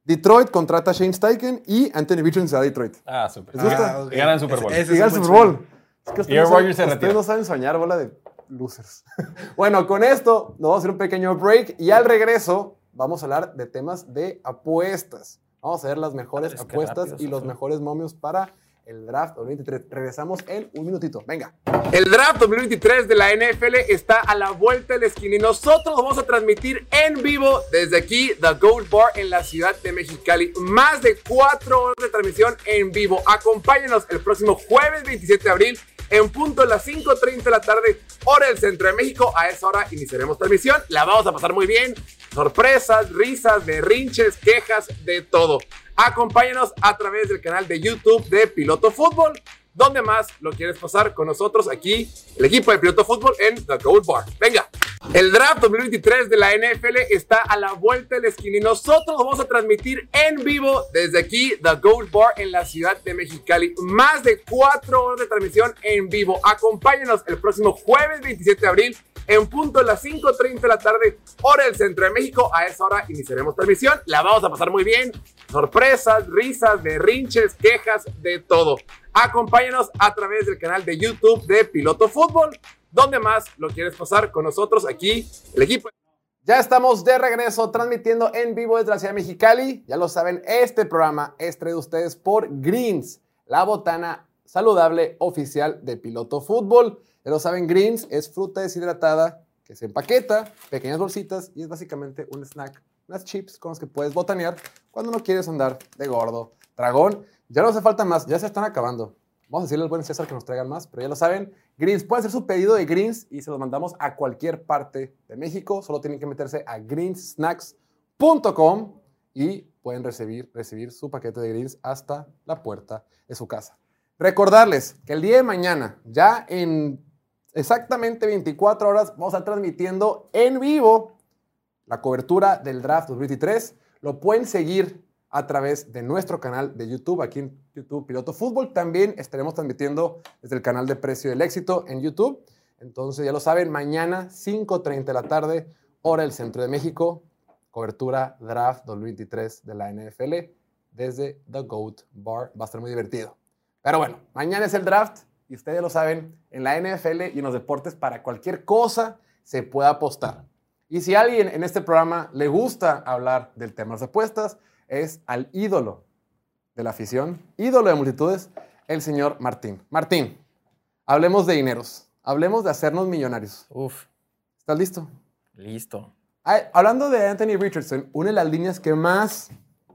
Speaker 1: Detroit contrata a Shane Steichen y Anthony Richardson se va a Detroit.
Speaker 2: Ah, súper.
Speaker 1: ¿Les gusta?
Speaker 4: Ah, ok.
Speaker 2: Y ganan el Super Bowl.
Speaker 4: Ese- ese
Speaker 1: Y
Speaker 4: es
Speaker 1: gana el
Speaker 4: un
Speaker 1: Super
Speaker 4: buen
Speaker 1: Bowl. Es que
Speaker 2: Y
Speaker 1: ustedes,
Speaker 2: Aaron
Speaker 1: no
Speaker 2: Rodgers se
Speaker 1: saben,
Speaker 2: retira.
Speaker 1: ustedes no saben soñar, bola de losers. Bueno, con esto nos vamos a hacer un pequeño break y al regreso vamos a hablar de temas de apuestas. Vamos a ver las mejores
Speaker 3: Madres, qué
Speaker 1: apuestas
Speaker 3: rápido
Speaker 1: y
Speaker 3: se
Speaker 1: los
Speaker 3: fue.
Speaker 1: mejores momios para el draft dos mil veintitrés. Regresamos en un minutito. Venga. El draft dos mil veintitrés de la N F L está a la vuelta de la esquina y nosotros lo vamos a transmitir en vivo desde aquí, The Gold Bar en la ciudad de Mexicali. Más de cuatro horas de transmisión en vivo. Acompáñanos el próximo jueves veintisiete de abril en punto de las cinco treinta de la tarde, hora del centro de México. A esa hora iniciaremos transmisión. La vamos a pasar muy bien. Sorpresas, risas, berrinches, quejas, de todo. Acompáñanos a través del canal de YouTube de Piloto Fútbol. ¿Dónde más lo quieres pasar con nosotros aquí, el equipo de Piloto Fútbol en The Gold Bar? Venga. El draft dos mil veintitrés de la N F L está a la vuelta de la esquina y nosotros lo vamos a transmitir en vivo desde aquí, The Gold Bar en la ciudad de Mexicali. Más de cuatro horas de transmisión en vivo. Acompáñanos el próximo jueves veintisiete de abril en punto de las cinco treinta de la tarde, hora del centro de México. A esa hora iniciaremos transmisión. La vamos a pasar muy bien. Sorpresas, risas, berrinches, quejas, de todo. Acompáñanos a través del canal de YouTube de Piloto Fútbol. ¿Dónde más lo quieres pasar con nosotros aquí, el equipo? Ya estamos de regreso transmitiendo en vivo desde la ciudad de Mexicali. Ya lo saben, este programa es traído a ustedes por Greens, la botana saludable oficial de Piloto Fútbol. Ya lo saben, Greens es fruta deshidratada que se empaqueta, pequeñas bolsitas y es básicamente un snack, unas chips con las que puedes botanear cuando no quieres andar de gordo. Dragón, ya no hace falta más, ya se están acabando. Vamos a decirle al buen César que nos traigan más, pero ya lo saben, Greens, pueden hacer su pedido de Greens y se los mandamos a cualquier parte de México. Solo tienen que meterse a greens snacks punto com y pueden recibir, recibir su paquete de Greens hasta la puerta de su casa. Recordarles que el día de mañana, ya en exactamente veinticuatro horas, vamos a estar transmitiendo en vivo la cobertura del draft dos mil veintitrés. Lo pueden seguir a través de nuestro canal de YouTube, aquí en YouTube Piloto Fútbol. También estaremos transmitiendo desde el canal de Precio del Éxito en YouTube. Entonces, ya lo saben, mañana, cinco treinta de la tarde, hora del centro de México, cobertura Draft dos mil veintitrés de la N F L desde The Goat Bar. Va a estar muy divertido. Pero bueno, mañana es el draft y ustedes ya lo saben, en la N F L y en los deportes, para cualquier cosa se puede apostar. Y si a alguien en este programa le gusta hablar del tema de las apuestas, es al ídolo de la afición, ídolo de multitudes, el señor Martín. Martín, hablemos de dineros, hablemos de hacernos millonarios.
Speaker 3: Uf,
Speaker 1: ¿Estás listo?
Speaker 3: listo.
Speaker 1: Ay, hablando de Anthony Richardson, una de las líneas que más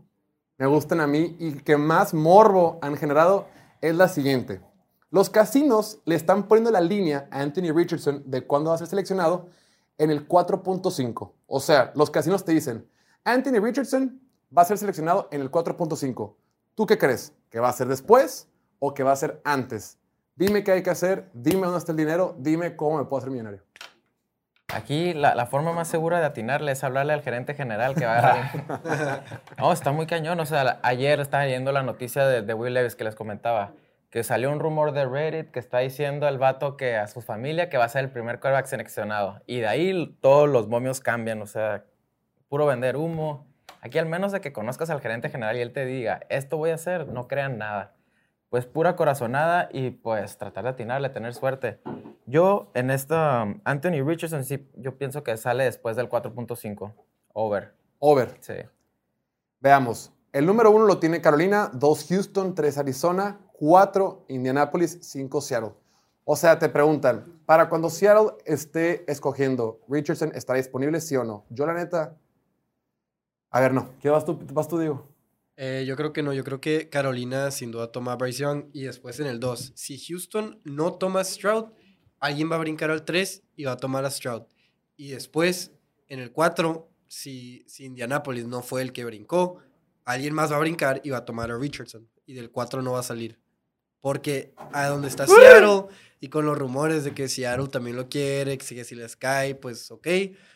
Speaker 1: me gustan a mí y que más morbo han generado es la siguiente. Los casinos le están poniendo la línea a Anthony Richardson de cuándo va a ser seleccionado en el cuatro punto cinco. O sea, los casinos te dicen, Anthony Richardson va a ser seleccionado en el cuatro punto cinco. ¿Tú qué crees? ¿Que va a ser después o que va a ser antes? Dime qué hay que hacer, dime dónde está el dinero, dime cómo me puedo hacer millonario.
Speaker 3: Aquí la, la forma más segura de atinarle es hablarle al gerente general que va a agarrar. No, está muy cañón. O sea, ayer estaba leyendo la noticia de, de Will Levis que les comentaba, que salió un rumor de Reddit que está diciendo el vato que a su familia que va a ser el primer quarterback seleccionado. Y de ahí todos los momios cambian. O sea, puro vender humo. Aquí al menos de que conozcas al gerente general y él te diga, esto voy a hacer, no crean nada. Pues pura corazonada y pues tratar de atinarle, tener suerte. Yo en esta, um, Anthony Richardson, sí, yo pienso que sale después del cuatro punto cinco. Over.
Speaker 1: Over.
Speaker 3: Sí.
Speaker 1: Veamos. El número uno lo tiene Carolina, dos Houston, tres Arizona, cuatro Indianapolis, cinco Seattle. O sea, te preguntan, para cuando Seattle esté escogiendo, ¿Richardson estará disponible, sí o no? Yo la neta... A ver, no. ¿Qué vas tú, vas tú Diego?
Speaker 4: Eh, yo creo que no, yo creo que Carolina sin duda toma a Bryce Young y después en el dos. Si Houston no toma a Stroud, alguien va a brincar al tres y va a tomar a Stroud. Y después en el cuatro, si, si Indianapolis no fue el que brincó, alguien más va a brincar y va a tomar a Richardson. Y del cuatro no va a salir. Porque a donde está Seattle y con los rumores de que Seattle también lo quiere, que si les cae, pues ok.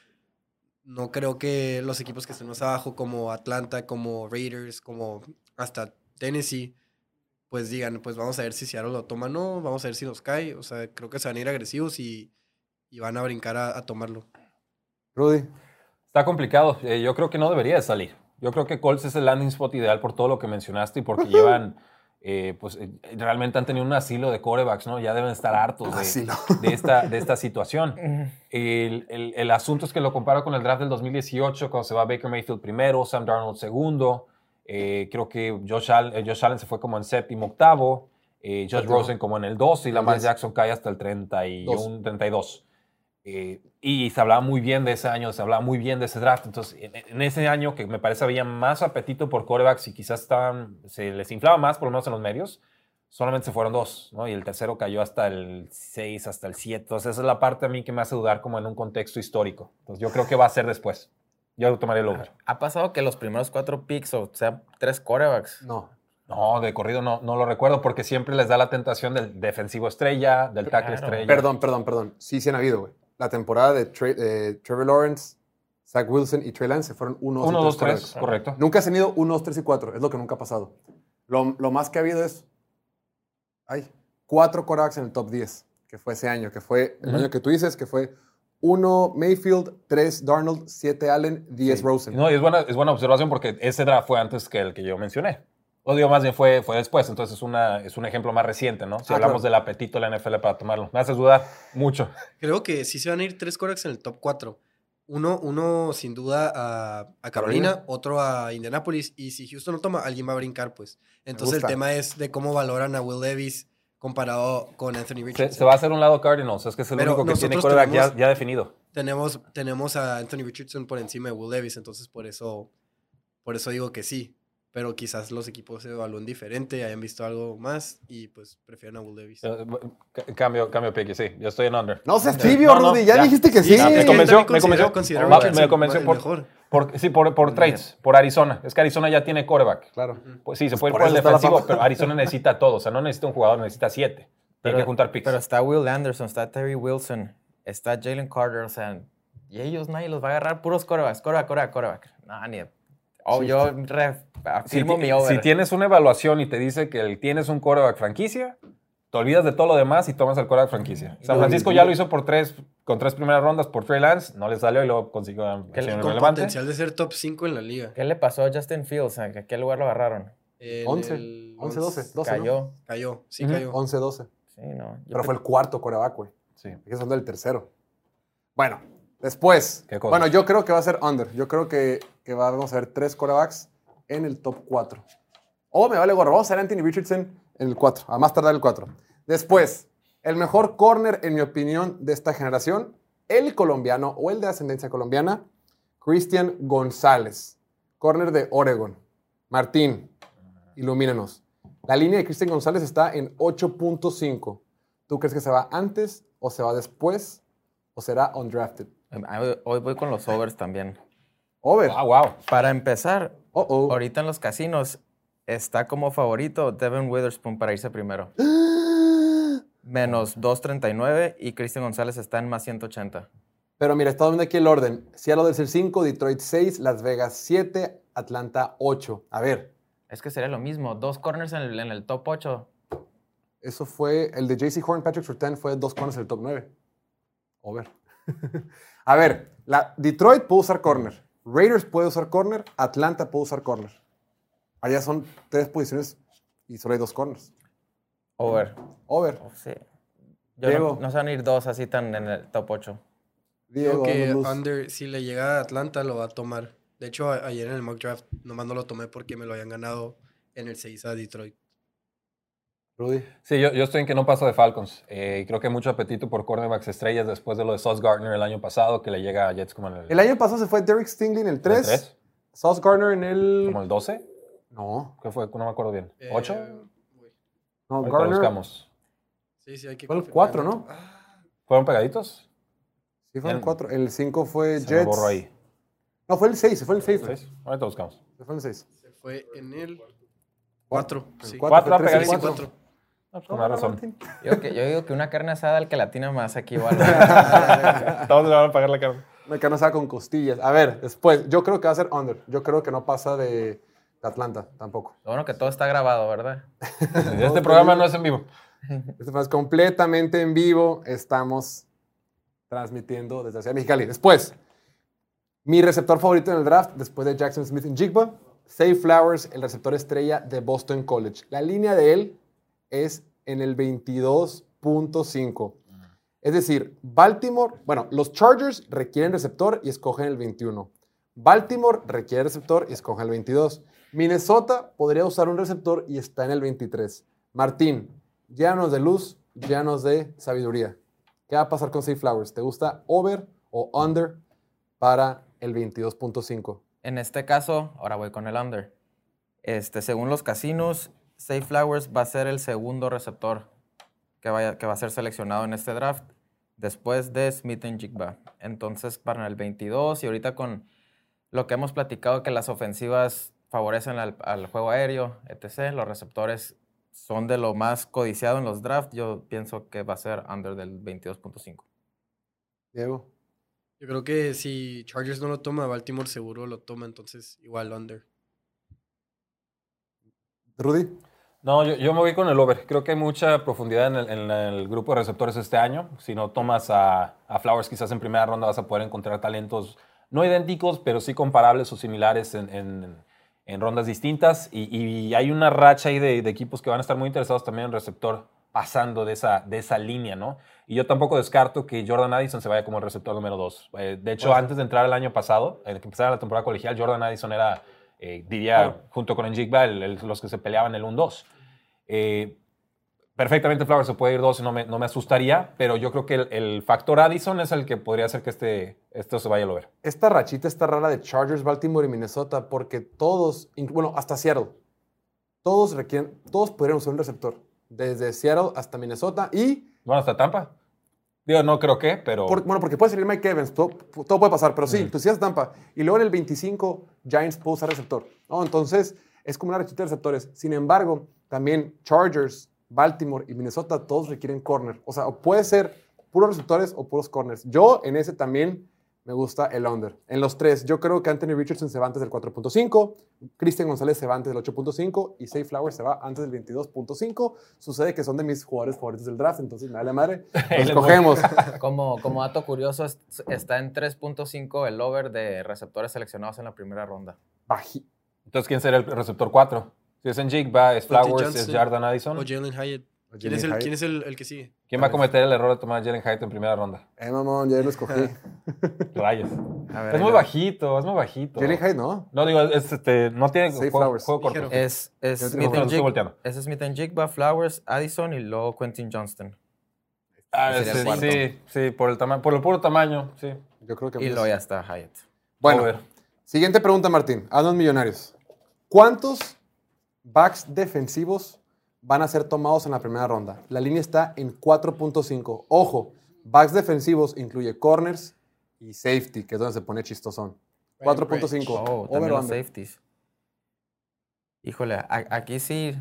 Speaker 4: No creo que los equipos que estén más abajo, como Atlanta, como Raiders, como hasta Tennessee, pues digan, pues vamos a ver si Seattle lo toma o no, vamos a ver si nos cae. O sea, creo que se van a ir agresivos y, y van a brincar a, a tomarlo.
Speaker 1: Rudy.
Speaker 2: Está complicado. Eh, yo creo que no debería de salir. Yo creo que Colts es el landing spot ideal por todo lo que mencionaste y porque llevan, eh, pues eh, realmente han tenido un asilo de quarterbacks, ¿no? Ya deben estar hartos de, de, esta, de esta situación. El, el, el asunto es que lo comparo con el draft del dos mil dieciocho, cuando se va Baker Mayfield primero, Sam Darnold segundo. Eh, creo que Josh Allen, Josh Allen se fue como en séptimo, octavo. Eh, Josh Rosen como en el doce y Lamar Jackson cae hasta el treinta y uno, treinta y dos. Eh, y se hablaba muy bien de ese año, se hablaba muy bien de ese draft. Entonces, en, en ese año que me parece había más apetito por quarterbacks y quizás estaban, se les inflaba más, por lo menos en los medios, solamente se fueron dos, ¿no? Y el tercero cayó hasta el seis, hasta el siete. Entonces, esa es la parte a mí que me hace dudar como en un contexto histórico. Entonces, yo creo que va a ser después. Yo tomaré el over.
Speaker 3: ¿Ha pasado que los primeros cuatro picks, o sea, tres quarterbacks?
Speaker 1: No.
Speaker 2: No, de corrido no, no lo recuerdo porque siempre les da la tentación del defensivo estrella, del tackle
Speaker 3: Claro.
Speaker 2: estrella.
Speaker 1: Perdón, perdón, perdón. Sí, sí han habido, güey. La temporada de Tra- eh, Trevor Lawrence, Zach Wilson y Trey Lance se fueron uno,
Speaker 2: Uno, dos, tres,
Speaker 1: quarterbacks.
Speaker 2: correcto.
Speaker 1: Nunca has tenido uno, dos, tres y cuatro. Es lo que nunca ha pasado. Lo, lo más que ha habido es... Hay cuatro quarterbacks en el top diez, que fue ese año, que fue el
Speaker 2: Ujú.
Speaker 1: año que tú dices, que fue uno Mayfield, tres Darnold, siete Allen, diez
Speaker 2: Sí.
Speaker 1: Rosen.
Speaker 2: No, y es buena, es buena observación porque ese draft fue antes que el que yo mencioné. O digo, más bien fue, fue después, entonces es, una, es un ejemplo más reciente, ¿no? Si
Speaker 1: Ah,
Speaker 2: hablamos
Speaker 1: claro.
Speaker 2: del apetito de la N F L para tomarlo. Me haces dudar mucho.
Speaker 4: Creo que sí se van a ir tres quarterbacks en el top cuatro. Uno, uno sin duda a, a Carolina,
Speaker 1: Carolina.
Speaker 4: otro a Indianapolis. Y si Houston no toma, alguien va a brincar, pues. Entonces el
Speaker 1: gusta.
Speaker 4: tema es de cómo valoran a Will Levis comparado con Anthony
Speaker 2: Se,
Speaker 4: Richardson.
Speaker 2: se va a hacer un lado Cardinals, es que es el
Speaker 4: Pero
Speaker 2: único que tiene
Speaker 4: nosotros
Speaker 2: quarterback ya,
Speaker 4: tenemos-
Speaker 2: ya definido.
Speaker 4: Tenemos, tenemos a Anthony Richardson por encima de Will Levis, entonces por eso, por eso digo que sí. Pero quizás los equipos se evalúen diferente, hayan visto algo más y pues prefieren a Will Levis.
Speaker 2: Eh, ca- Cambio, cambio pique, sí. Yo estoy en under.
Speaker 1: No seas
Speaker 2: Under.
Speaker 1: tibio,
Speaker 2: No, no,
Speaker 1: Rudy. Ya,
Speaker 2: ya.
Speaker 1: dijiste que sí.
Speaker 2: Sí, me
Speaker 4: es que
Speaker 2: convenció,
Speaker 4: yo también
Speaker 2: me convenció.
Speaker 4: considero- considero
Speaker 2: Va,
Speaker 4: Richardson
Speaker 2: me convenció
Speaker 4: el
Speaker 2: por,
Speaker 4: mejor.
Speaker 2: por- sí, por, por trades, por Arizona. Es que Arizona ya tiene quarterback.
Speaker 1: Claro.
Speaker 2: Pues sí, se
Speaker 1: Pues
Speaker 2: puede ir
Speaker 1: por
Speaker 2: por el
Speaker 1: eso está la
Speaker 2: defensivo,
Speaker 1: fama.
Speaker 2: pero Arizona necesita todo. O sea, no necesita un jugador, necesita siete. Tiene que juntar picks.
Speaker 3: Pero está Will Anderson, está Terry Wilson, está Jalen Carter, o sea, y ellos nadie los va a agarrar, puros quarterbacks, quarterback, quarterback, quarterback. No, ni de- Oh,
Speaker 1: Sí,
Speaker 3: yo
Speaker 1: sí.
Speaker 3: re-
Speaker 2: Si,
Speaker 3: afirmo
Speaker 2: ti-
Speaker 3: mi over.
Speaker 2: si tienes una evaluación y te dice que el- tienes un quarterback franquicia, te olvidas de todo lo demás y tomas el quarterback franquicia. San Francisco ya lo hizo por tres, con tres primeras rondas por Trey Lance, no le salió y luego consiguió a
Speaker 3: ¿Qué le-
Speaker 2: señor
Speaker 4: Con
Speaker 2: relevante.
Speaker 4: potencial de ser top cinco en la liga.
Speaker 3: ¿Qué le pasó a Justin Fields? ¿A qué lugar lo agarraron?
Speaker 4: En
Speaker 1: once,
Speaker 4: el
Speaker 1: once, doce, doce, ¿no?
Speaker 3: Cayó.
Speaker 4: Cayó, sí
Speaker 2: Ujú.
Speaker 4: cayó.
Speaker 1: once, doce.
Speaker 3: Sí, no. Yo
Speaker 1: Pero
Speaker 3: pe-
Speaker 1: fue el cuarto quarterback, güey.
Speaker 2: Sí.
Speaker 1: Hay que son del tercero. Bueno, después.
Speaker 2: ¿Qué cosa?
Speaker 1: Bueno, yo creo que va a ser under. Yo creo que, que va- vamos a ver tres quarterbacks en el top cuatro. O me vale gorro. Vamos a ver Anthony Richardson en el cuatro. A más tardar el cuatro. Después, el mejor corner, en mi opinión, de esta generación, el colombiano o el de ascendencia colombiana, Christian González, corner de Oregon. Martín, ilumínanos. La línea de Christian González está en ocho punto cinco. ¿Tú crees que se va antes o se va después o será undrafted?
Speaker 3: Hoy- Hoy voy con los overs también.
Speaker 1: Over.
Speaker 2: Ah, wow.
Speaker 3: Para empezar,
Speaker 1: Oh, oh.
Speaker 3: ahorita en los casinos está como favorito Devin Witherspoon para irse primero. Menos dos treinta y nueve y Christian González está en más ciento ochenta.
Speaker 1: Pero mira, estamos viendo aquí el orden. Seattle es el cinco, Detroit seis, Las Vegas siete, Atlanta ocho. A ver,
Speaker 3: Es que sería lo mismo. Dos corners en el, en el top ocho.
Speaker 1: eso fue el de J C Horn, Patrick Surtain fue dos corners en el top nueve. Over. A ver, la, Detroit puede usar corner, Raiders puede usar corner, Atlanta puede usar corner. Allá son tres posiciones y solo hay dos corners.
Speaker 3: Over.
Speaker 1: Over.
Speaker 3: Oh, sí. Yo
Speaker 1: Diego.
Speaker 3: no, no se van a ir dos así tan en el top ocho.
Speaker 4: Creo
Speaker 1: Diego,
Speaker 4: que
Speaker 1: danos luz.
Speaker 4: under, si le llega a Atlanta, lo va a tomar. De hecho, a- ayer en el mock draft nomás no lo tomé porque me lo habían ganado en el seis a Detroit.
Speaker 1: Rudy.
Speaker 2: Sí, yo, yo estoy en que no pasa de Falcons. Eh, creo que hay mucho apetito por cornerbacks estrellas después de lo de Sauce Gardner el año pasado, que le llega a Jets como en el,
Speaker 1: El año pasado se fue Derek Stingley en el
Speaker 2: ¿el
Speaker 1: tres,
Speaker 2: tres,
Speaker 1: Sauce Gardner en el...
Speaker 2: como el doce.
Speaker 1: No,
Speaker 2: ¿Qué fue? No me acuerdo bien.
Speaker 4: Eh,
Speaker 2: ¿ocho?
Speaker 4: uy.
Speaker 1: no,
Speaker 2: Ahorita lo
Speaker 1: Gardner...
Speaker 2: buscamos.
Speaker 4: Sí, sí, hay que
Speaker 1: Fue el
Speaker 4: confirmar.
Speaker 1: cuatro, ¿no?
Speaker 4: Ah,
Speaker 2: ¿Fueron pegaditos?
Speaker 1: Sí, fue el
Speaker 2: El-
Speaker 1: cuatro. El cinco fue
Speaker 2: Se me
Speaker 1: Jets.
Speaker 2: borró ahí.
Speaker 1: No, fue el seis, se fue el seis. güey.
Speaker 2: ¿Seis? Ahorita buscamos.
Speaker 1: Se fue el seis.
Speaker 4: se fue en el cuatro.
Speaker 1: El
Speaker 4: Sí.
Speaker 1: cuatro,
Speaker 2: Cuatro,
Speaker 1: fue tres y
Speaker 2: pegadísimo.
Speaker 1: cuatro.
Speaker 2: No, pues con más razón.
Speaker 3: Yo, que, yo digo que una carne asada al que la tiene más aquí igual.
Speaker 2: Todos le van a pagar la carne.
Speaker 1: Una carne asada con costillas. A ver, después, yo creo que va a ser under. Yo creo que no pasa de, de Atlanta tampoco.
Speaker 3: Lo bueno que todo está grabado, ¿verdad?
Speaker 2: Este programa no es en vivo.
Speaker 1: Este fue completamente en vivo. Estamos transmitiendo desde Ciudad de Mexicali. Después, Mi receptor favorito en el draft, después de Jackson Smith-Njigba, Zay Flowers, el receptor estrella de Boston College. La línea de él es en el veintidós punto cinco. Es decir, Baltimore, bueno, los Chargers requieren receptor y escogen el veintiuno. Baltimore requiere receptor y escogen el veintidós. Minnesota podría usar un receptor y está en el veintitrés. Martín, llénanos de luz, llénanos de sabiduría. ¿Qué va a pasar con Zay Flowers? ¿Te gusta over o under para el veintidós punto cinco?
Speaker 3: En este caso, ahora voy con el under. Este, según los casinos, Zay Flowers va a ser el segundo receptor que, vaya, que va a ser seleccionado en este draft después de Smith-Njigba. Entonces, para el veintidós y ahorita con lo que hemos platicado, que las ofensivas favorecen al, al juego aéreo, etcétera. Los receptores son de lo más codiciado en los drafts. Yo pienso que va a ser under del veintidós punto cinco.
Speaker 1: Diego.
Speaker 4: Yo creo que si Chargers no lo toma, Baltimore seguro lo toma, entonces igual under.
Speaker 1: Rudy.
Speaker 2: No, yo, yo me voy con el over. Creo que hay mucha profundidad en el, en el grupo de receptores este año. Si no tomas a, a Flowers quizás en primera ronda vas a poder encontrar talentos no idénticos, pero sí comparables o similares en, en, en rondas distintas. Y, y hay una racha ahí de, de equipos que van a estar muy interesados también en receptor pasando de esa, de esa línea, ¿no? Y yo tampoco descarto que Jordan Addison se vaya como el receptor número dos. Eh, de hecho, antes de entrar el año pasado, en que empezara la temporada colegial, Jordan Addison era, eh, diría, oh. junto con Njigba, el, el, los que se peleaban el uno dos. Eh, perfectamente Flowers se puede ir dos y no me, no me asustaría, pero yo creo que el, el factor Addison es el que podría hacer que este, esto se vaya al over.
Speaker 1: Esta rachita está rara de Chargers, Baltimore y Minnesota porque todos, bueno, hasta Seattle, todos requieren, todos podrían usar un receptor. Desde Seattle hasta Minnesota y...
Speaker 2: Bueno, hasta Tampa. Digo, no creo que, pero...
Speaker 1: Por, bueno, porque puede salir Mike Evans, todo, todo puede pasar, pero sí, mm. tú sí hasta Tampa. Y luego en el veinticinco, Giants puede usar receptor, ¿no? Entonces, es como una rachita de receptores. Sin embargo, también Chargers, Baltimore y Minnesota, todos requieren corner. O sea, o puede ser puros receptores o puros corners. Yo, en ese también me gusta el under. En los tres, yo creo que Anthony Richardson se va antes del cuatro punto cinco, Christian González se va antes del ocho punto cinco y Zay Flowers se va antes del veintidós punto cinco. Sucede que son de mis jugadores favoritos del draft, entonces me da la madre. Los escogemos.
Speaker 3: Como, como dato curioso, está en tres punto cinco el over de receptores seleccionados en la primera ronda.
Speaker 1: Bají.
Speaker 2: Entonces, ¿quién será el receptor cuatro? Si es Njigba, es Flowers, es Jordan Addison.
Speaker 4: O Jalen Hyatt. ¿Quién es, el, ¿Quién es el, el que sigue?
Speaker 2: ¿Quién va a cometer el error de tomar a Jalen Hyatt en primera ronda?
Speaker 1: Eh, mamón, ya lo escogí.
Speaker 2: Rayos. A ver, es muy bajito, es muy bajito.
Speaker 1: Jalen Hyatt, ¿no?
Speaker 2: No, digo, es, este, no tiene
Speaker 1: Zay
Speaker 2: juego,
Speaker 1: Flowers.
Speaker 2: juego corto.
Speaker 3: Es, es Smith-Njigba, es Smith-Njigba, Flowers, Addison y luego Quentin Johnston.
Speaker 2: Ah, sí, sí, sí, por el, tama por el puro tamaño, sí.
Speaker 1: Yo creo que
Speaker 3: y luego ya está Hyatt.
Speaker 1: Bueno, siguiente pregunta, Martín. A los millonarios. ¿Cuántos backs defensivos van a ser tomados en la primera ronda? La línea está en cuatro punto cinco. Ojo, backs defensivos incluye corners y safety, que es donde se pone chistosón. cuatro punto cinco.
Speaker 3: Oh, también los safeties. Híjole, a, aquí sí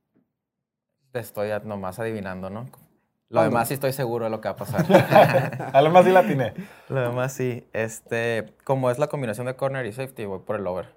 Speaker 3: te estoy nomás adivinando, ¿no? Lo demás sí estoy seguro de lo que va a pasar.
Speaker 2: A lo más sí la atiné.
Speaker 3: Lo demás sí. Este, como es la combinación de corner y safety, voy por el over.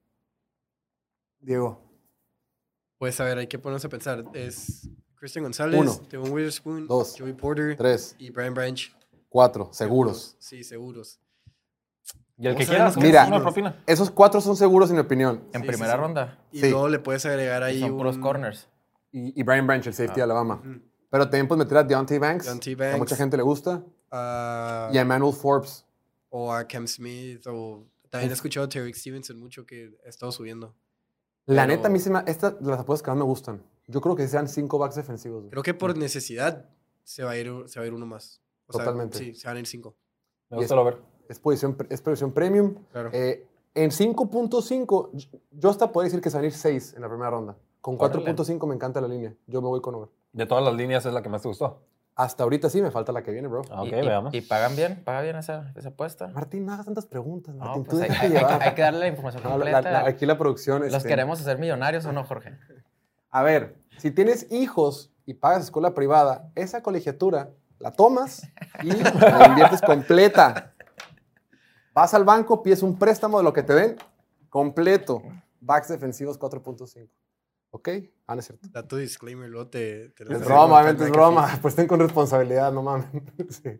Speaker 1: Diego.
Speaker 4: Pues a ver, hay que ponernos a pensar. Es Christian González,
Speaker 1: Uno,
Speaker 4: Devon Witherspoon,
Speaker 1: dos,
Speaker 4: Joey Porter,
Speaker 1: tres,
Speaker 4: y Brian Branch.
Speaker 1: Cuatro, seguros.
Speaker 4: Sí, seguros.
Speaker 2: Y el que
Speaker 4: Vamos
Speaker 2: quieras,
Speaker 1: mira,
Speaker 2: una propina.
Speaker 1: Esos cuatro son seguros en mi opinión.
Speaker 3: En
Speaker 4: Sí,
Speaker 3: primera
Speaker 4: sí, sí.
Speaker 3: ronda.
Speaker 4: Y
Speaker 1: Sí.
Speaker 4: luego le puedes agregar ahí
Speaker 3: Y son
Speaker 4: un...
Speaker 3: puros corners.
Speaker 1: Y, y Brian Branch, el safety de
Speaker 3: Ah.
Speaker 1: Alabama.
Speaker 4: Mm.
Speaker 1: Pero también puedes meter a Deontay Banks,
Speaker 4: Deontay
Speaker 1: que a
Speaker 4: Banks.
Speaker 1: mucha gente le gusta,
Speaker 4: Ah,
Speaker 1: y a Emmanuel Forbes.
Speaker 4: o a Cam Smith, o también he escuchado a Terry Stevenson mucho que ha estado subiendo.
Speaker 1: La
Speaker 4: Pero-
Speaker 1: neta, a mí se me, estas las apuestas que más me gustan. Yo creo que sean cinco backs defensivos. güey.
Speaker 4: Creo que por necesidad se va a ir, se va a ir uno más. O sea,
Speaker 1: Totalmente.
Speaker 4: sí, se van a ir cinco.
Speaker 2: Me gusta lo ver.
Speaker 1: Es posición, es posición premium.
Speaker 4: Claro.
Speaker 1: Eh, en cinco punto cinco, yo hasta podría decir que se van a ir seis en la primera ronda. Con cuatro punto cinco me encanta la línea. Yo me voy con over.
Speaker 2: De todas las líneas es la que más te gustó.
Speaker 1: Hasta ahorita sí, me falta la que viene, bro.
Speaker 2: Ah, ok,
Speaker 3: y, y-
Speaker 2: veamos.
Speaker 3: ¿Y pagan bien? ¿Paga bien esa, esa apuesta?
Speaker 1: Martín, no hagas tantas preguntas,
Speaker 3: No,
Speaker 1: Martín.
Speaker 3: pues
Speaker 1: Tú
Speaker 3: hay,
Speaker 1: déjate
Speaker 3: hay- hay-
Speaker 1: llevar.
Speaker 3: hay que darle la información
Speaker 1: No, la-
Speaker 3: completa.
Speaker 1: la- aquí la producción
Speaker 3: ¿Los
Speaker 1: este,
Speaker 3: queremos hacer millonarios o no, Jorge?
Speaker 1: A ver, si tienes hijos y pagas escuela privada, esa colegiatura la tomas y la inviertes completa. Vas al banco, pides un préstamo de lo que te den, completo. Backs defensivos cuatro punto cinco. ¿Ok? Ah, no es cierto.
Speaker 4: Da tu disclaimer, luego te... te
Speaker 1: Es broma, obviamente es broma. Pues ten con responsabilidad, no mames. Sí.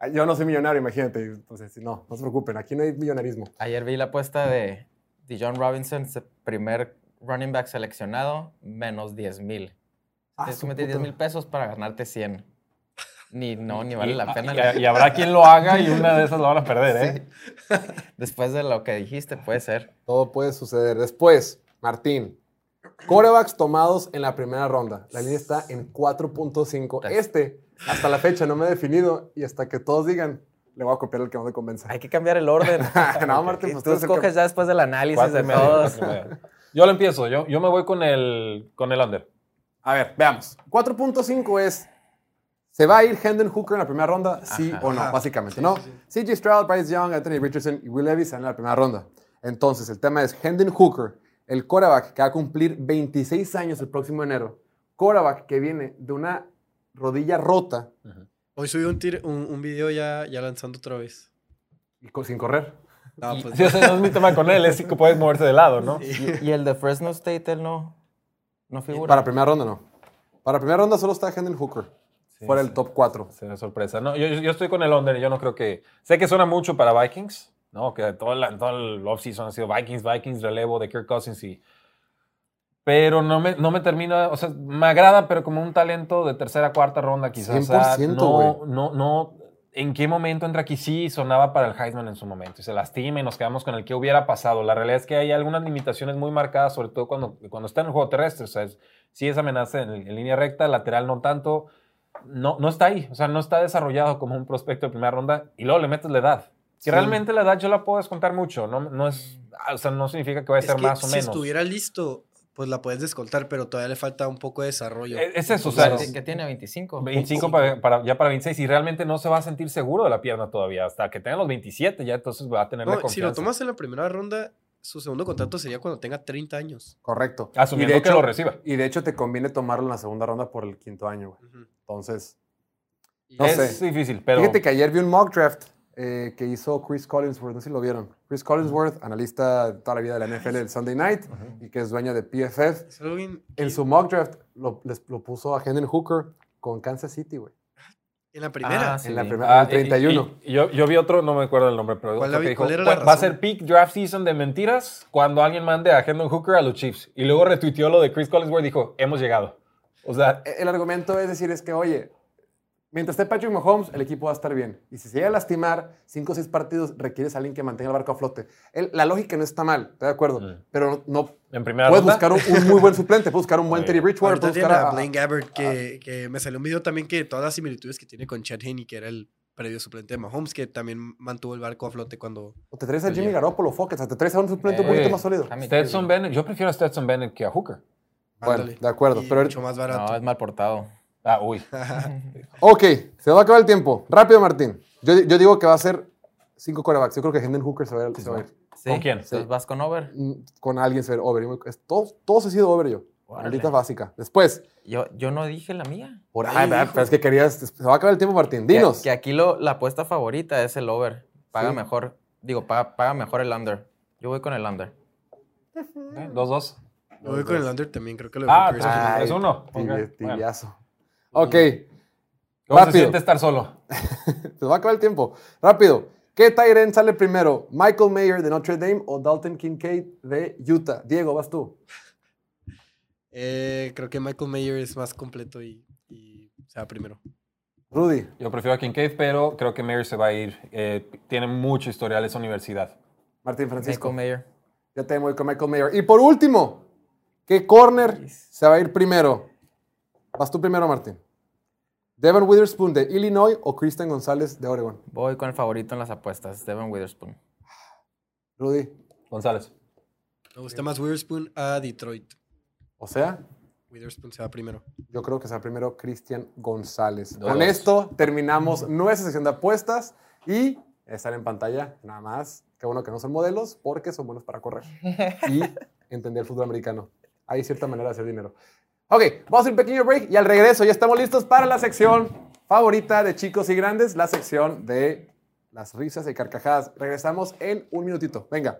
Speaker 1: Yo no soy millonario, imagínate. Entonces, no, no se preocupen, aquí no hay millonarismo.
Speaker 3: Ayer vi la apuesta de Dijon Robinson, primer running back seleccionado, menos diez mil.
Speaker 1: Ah,
Speaker 3: Tienes
Speaker 1: su
Speaker 3: que meter
Speaker 1: puta.
Speaker 3: diez mil pesos para ganarte cien. Ni, no, ni vale
Speaker 2: Y-
Speaker 3: la pena.
Speaker 2: Y, y habrá quien lo haga y una de esas lo van a perder, ¿eh?
Speaker 3: Después de lo que dijiste, puede ser.
Speaker 1: Todo puede suceder. Después, Martín. Quarterbacks tomados en la primera ronda. La línea está en cuatro punto cinco. Este, hasta la fecha, no me he definido. Y hasta que todos digan, le voy a copiar el que no me convenza.
Speaker 3: Hay que cambiar el orden.
Speaker 1: No, Martín,
Speaker 3: Y
Speaker 1: pues
Speaker 3: tú
Speaker 1: tú eres el que-
Speaker 3: escoges ya después del análisis
Speaker 2: Cuatro
Speaker 3: de
Speaker 2: y medio,
Speaker 3: todos.
Speaker 2: cuatro y medio. Yo lo empiezo. Yo, yo me voy con el, con el under.
Speaker 1: A ver, veamos. cuatro punto cinco es, ¿se va a ir Hendon Hooker en la primera ronda? Sí
Speaker 3: Ajá.
Speaker 1: o no,
Speaker 4: Ajá.
Speaker 1: básicamente,
Speaker 4: Sí,
Speaker 1: ¿no?
Speaker 4: sí,
Speaker 1: C J Stroud, Bryce Young, Anthony Richardson y Will Levis en la primera ronda. Entonces, el tema es Hendon Hooker, el quarterback que va a cumplir veintiséis años el próximo enero. Quarterback que viene de una rodilla rota
Speaker 4: Hoy subí un, tir- un, un video ya, ya lanzando otra vez.
Speaker 1: y co- sin correr.
Speaker 4: No,
Speaker 2: Y-
Speaker 4: pues,
Speaker 2: sí, ese no es mi tema con él, es que puedes moverse de lado, ¿no?
Speaker 3: Y, y el de Fresno State, él no, no figura.
Speaker 1: Para primera ronda, no. Para primera ronda solo está Hendon Hooker.
Speaker 2: Sí,
Speaker 1: fuera
Speaker 2: sí.
Speaker 1: del top cuatro.
Speaker 2: Sería sorpresa. No, yo, yo estoy con el under. Yo no creo que... Sé que suena mucho para Vikings, ¿no? Que todo, la, todo el offseason ha sido Vikings, Vikings, relevo de Kirk Cousins y... Pero no me, no me termina... O sea, me agrada, pero como un talento de tercera, cuarta ronda quizás.
Speaker 1: cien por ciento,
Speaker 2: o sea, no,
Speaker 1: güey.
Speaker 2: no, no... ¿En qué momento entra aquí? Sí, sonaba para el Heisman en su momento. Y se lastima y nos quedamos con el que hubiera pasado. La realidad es que hay algunas limitaciones muy marcadas, sobre todo cuando, cuando está en el juego terrestre. O sea, es, sí es amenaza en, en línea recta, lateral no tanto. No, no está ahí. O sea, no está desarrollado como un prospecto de primera ronda. Y luego le metes la edad. Que
Speaker 1: Sí.
Speaker 2: realmente la edad yo la puedo descontar mucho. No, no, es, o sea, no significa que vaya a
Speaker 4: es
Speaker 2: ser
Speaker 4: que
Speaker 2: más o
Speaker 4: si
Speaker 2: menos.
Speaker 4: estuviera listo, pues la puedes descoltar, pero todavía le falta un poco de desarrollo.
Speaker 2: Es, es eso, o
Speaker 3: Claro.
Speaker 2: sea,
Speaker 3: que, que tiene veinticinco.
Speaker 2: veinticinco para, para- ya para veintiséis y realmente no se va a sentir seguro de la pierna todavía. Hasta que tenga los veintisiete ya entonces va a tener la
Speaker 4: No,
Speaker 2: confianza.
Speaker 4: si lo tomas en la primera ronda, su segundo contrato sería cuando tenga treinta años.
Speaker 1: Correcto.
Speaker 2: Asumiendo
Speaker 1: Y de
Speaker 2: que
Speaker 1: hecho-
Speaker 2: lo reciba.
Speaker 1: Y de hecho te conviene tomarlo en la segunda ronda por el quinto año, güey.
Speaker 4: Ujú.
Speaker 1: Entonces,
Speaker 4: Y-
Speaker 1: No
Speaker 2: es
Speaker 1: sé.
Speaker 2: difícil, pero...
Speaker 1: fíjate que ayer vi un mock draft eh, que hizo Chris Collinsworth, no sé si lo vieron. Chris Collinsworth, analista de toda la vida de la N F L del Sunday Night y que es dueño de P F F.
Speaker 4: Es algo bien-
Speaker 1: En su mock draft lo, les- lo puso a Hendon Hooker con Kansas City, güey.
Speaker 4: En la primera.
Speaker 3: Ah, sí.
Speaker 1: En la
Speaker 3: vi.
Speaker 1: primera,
Speaker 2: Ah,
Speaker 1: el treinta y uno.
Speaker 2: y- y yo, yo vi otro, no me acuerdo el nombre, pero
Speaker 4: ¿Cuál
Speaker 2: otro
Speaker 4: la-
Speaker 2: que dijo,
Speaker 4: cuál era la
Speaker 2: "Bueno, va a
Speaker 4: razón?"
Speaker 2: ser peak draft season de mentiras cuando alguien mande a Hendon Hooker a los Chiefs. Y luego retuiteó lo de Chris Collinsworth y dijo, hemos llegado. O sea,
Speaker 1: El argumento es decir, es que, oye, mientras esté Patrick Mahomes, el equipo va a estar bien. Y si se llega a lastimar, cinco o seis partidos, requieres a alguien que mantenga el barco a flote. El- la lógica no está mal, estoy de acuerdo.
Speaker 2: Mm.
Speaker 1: Pero no,
Speaker 2: en primera
Speaker 1: puedes
Speaker 2: ronda...
Speaker 1: buscar un, un muy buen suplente, puedes buscar un buen
Speaker 2: Oye,
Speaker 1: Teddy Bridgewater,
Speaker 4: Ahorita
Speaker 1: puedes
Speaker 4: tiene
Speaker 1: buscar
Speaker 4: a
Speaker 1: a,
Speaker 4: Blaine Gabbert, que, que me salió un video también que todas las similitudes que tiene con Chad Henne, que era el previo suplente de Mahomes, que también mantuvo el barco a flote cuando...
Speaker 1: o te traes a
Speaker 4: Pues
Speaker 1: Jimmy
Speaker 4: ya.
Speaker 1: Garoppolo, Fox, o sea, te traes a un suplente un
Speaker 3: Eh,
Speaker 1: poquito
Speaker 2: oye,
Speaker 1: más sólido.
Speaker 3: Déjame-
Speaker 2: Stetson Bennett, yo prefiero a Stetson Bennett que a Hooker.
Speaker 1: Bueno,
Speaker 4: Ándale.
Speaker 1: de acuerdo,
Speaker 4: Y
Speaker 1: pero-
Speaker 4: mucho más barato.
Speaker 3: No, es mal portado.
Speaker 2: Ah, uy.
Speaker 1: Ok, se va a acabar el tiempo. Rápido, Martín. Yo, yo digo que va a ser cinco quarterbacks. Yo creo que Hendon Hooker se va a ir. se va a ir.
Speaker 3: ¿Sí?
Speaker 2: ¿Con quién?
Speaker 3: Entonces vas con over.
Speaker 1: Mm, Con alguien se va a ir over. Yo me- es- Todos, todos he sido over yo.
Speaker 3: Órale.
Speaker 1: Maldita básica. Después,
Speaker 3: Yo, yo no dije la mía.
Speaker 1: por
Speaker 4: Ahí
Speaker 1: ahí, ¿verdad?
Speaker 4: dijo.
Speaker 1: Pero es que querías. Se va a acabar el tiempo, Martín.
Speaker 3: Que-
Speaker 1: Dinos.
Speaker 3: Que, aquí lo, la apuesta favorita es el over. Paga
Speaker 1: Sí.
Speaker 3: mejor, digo, paga, paga mejor el under. Yo voy con el under.
Speaker 2: ¿Eh? ¿Dos, dos?
Speaker 4: Yo voy con el under también, creo que lo
Speaker 2: Ah,
Speaker 4: veo
Speaker 2: tres,
Speaker 4: Chris.
Speaker 2: tres, uno.
Speaker 1: Tibi-
Speaker 2: Ok, bueno.
Speaker 1: tibiazo. Ok,
Speaker 2: ¿Cómo se
Speaker 1: Rápido.
Speaker 2: siente estar solo?
Speaker 1: se va a acabar el tiempo. Rápido. ¿Qué tight end sale primero? ¿Michael Mayer de Notre Dame o Dalton Kincaid de Utah? Diego, vas tú.
Speaker 4: Eh, creo que Michael Mayer es más completo y, y se va primero.
Speaker 1: Rudy.
Speaker 2: Yo prefiero a Kincaid, pero creo que Mayer se va a ir. Eh, tiene mucho historial esa universidad.
Speaker 1: Martín Francisco.
Speaker 3: Michael Mayer.
Speaker 1: Ya te voy con Michael Mayer. Y por último, ¿qué corner se va a ir primero? Vas tú primero, Martín. ¿Devon Witherspoon de Illinois o Christian González de Oregon?
Speaker 3: Voy con el favorito en las apuestas, Devon Witherspoon.
Speaker 1: Rudy.
Speaker 2: González.
Speaker 4: Me gusta más Witherspoon a Detroit.
Speaker 1: O sea,
Speaker 4: Witherspoon se va primero.
Speaker 1: yo creo que será primero Christian González.
Speaker 2: Dos.
Speaker 1: Con esto terminamos nuestra sesión de apuestas y están en pantalla nada más. Qué bueno que no son modelos porque son buenos para correr y entender el fútbol americano. Hay cierta manera de hacer dinero. Ok, vamos a hacer un pequeño break y al regreso ya estamos listos para la sección favorita de chicos y grandes, la sección de las risas y carcajadas. Regresamos en un minutito. Venga.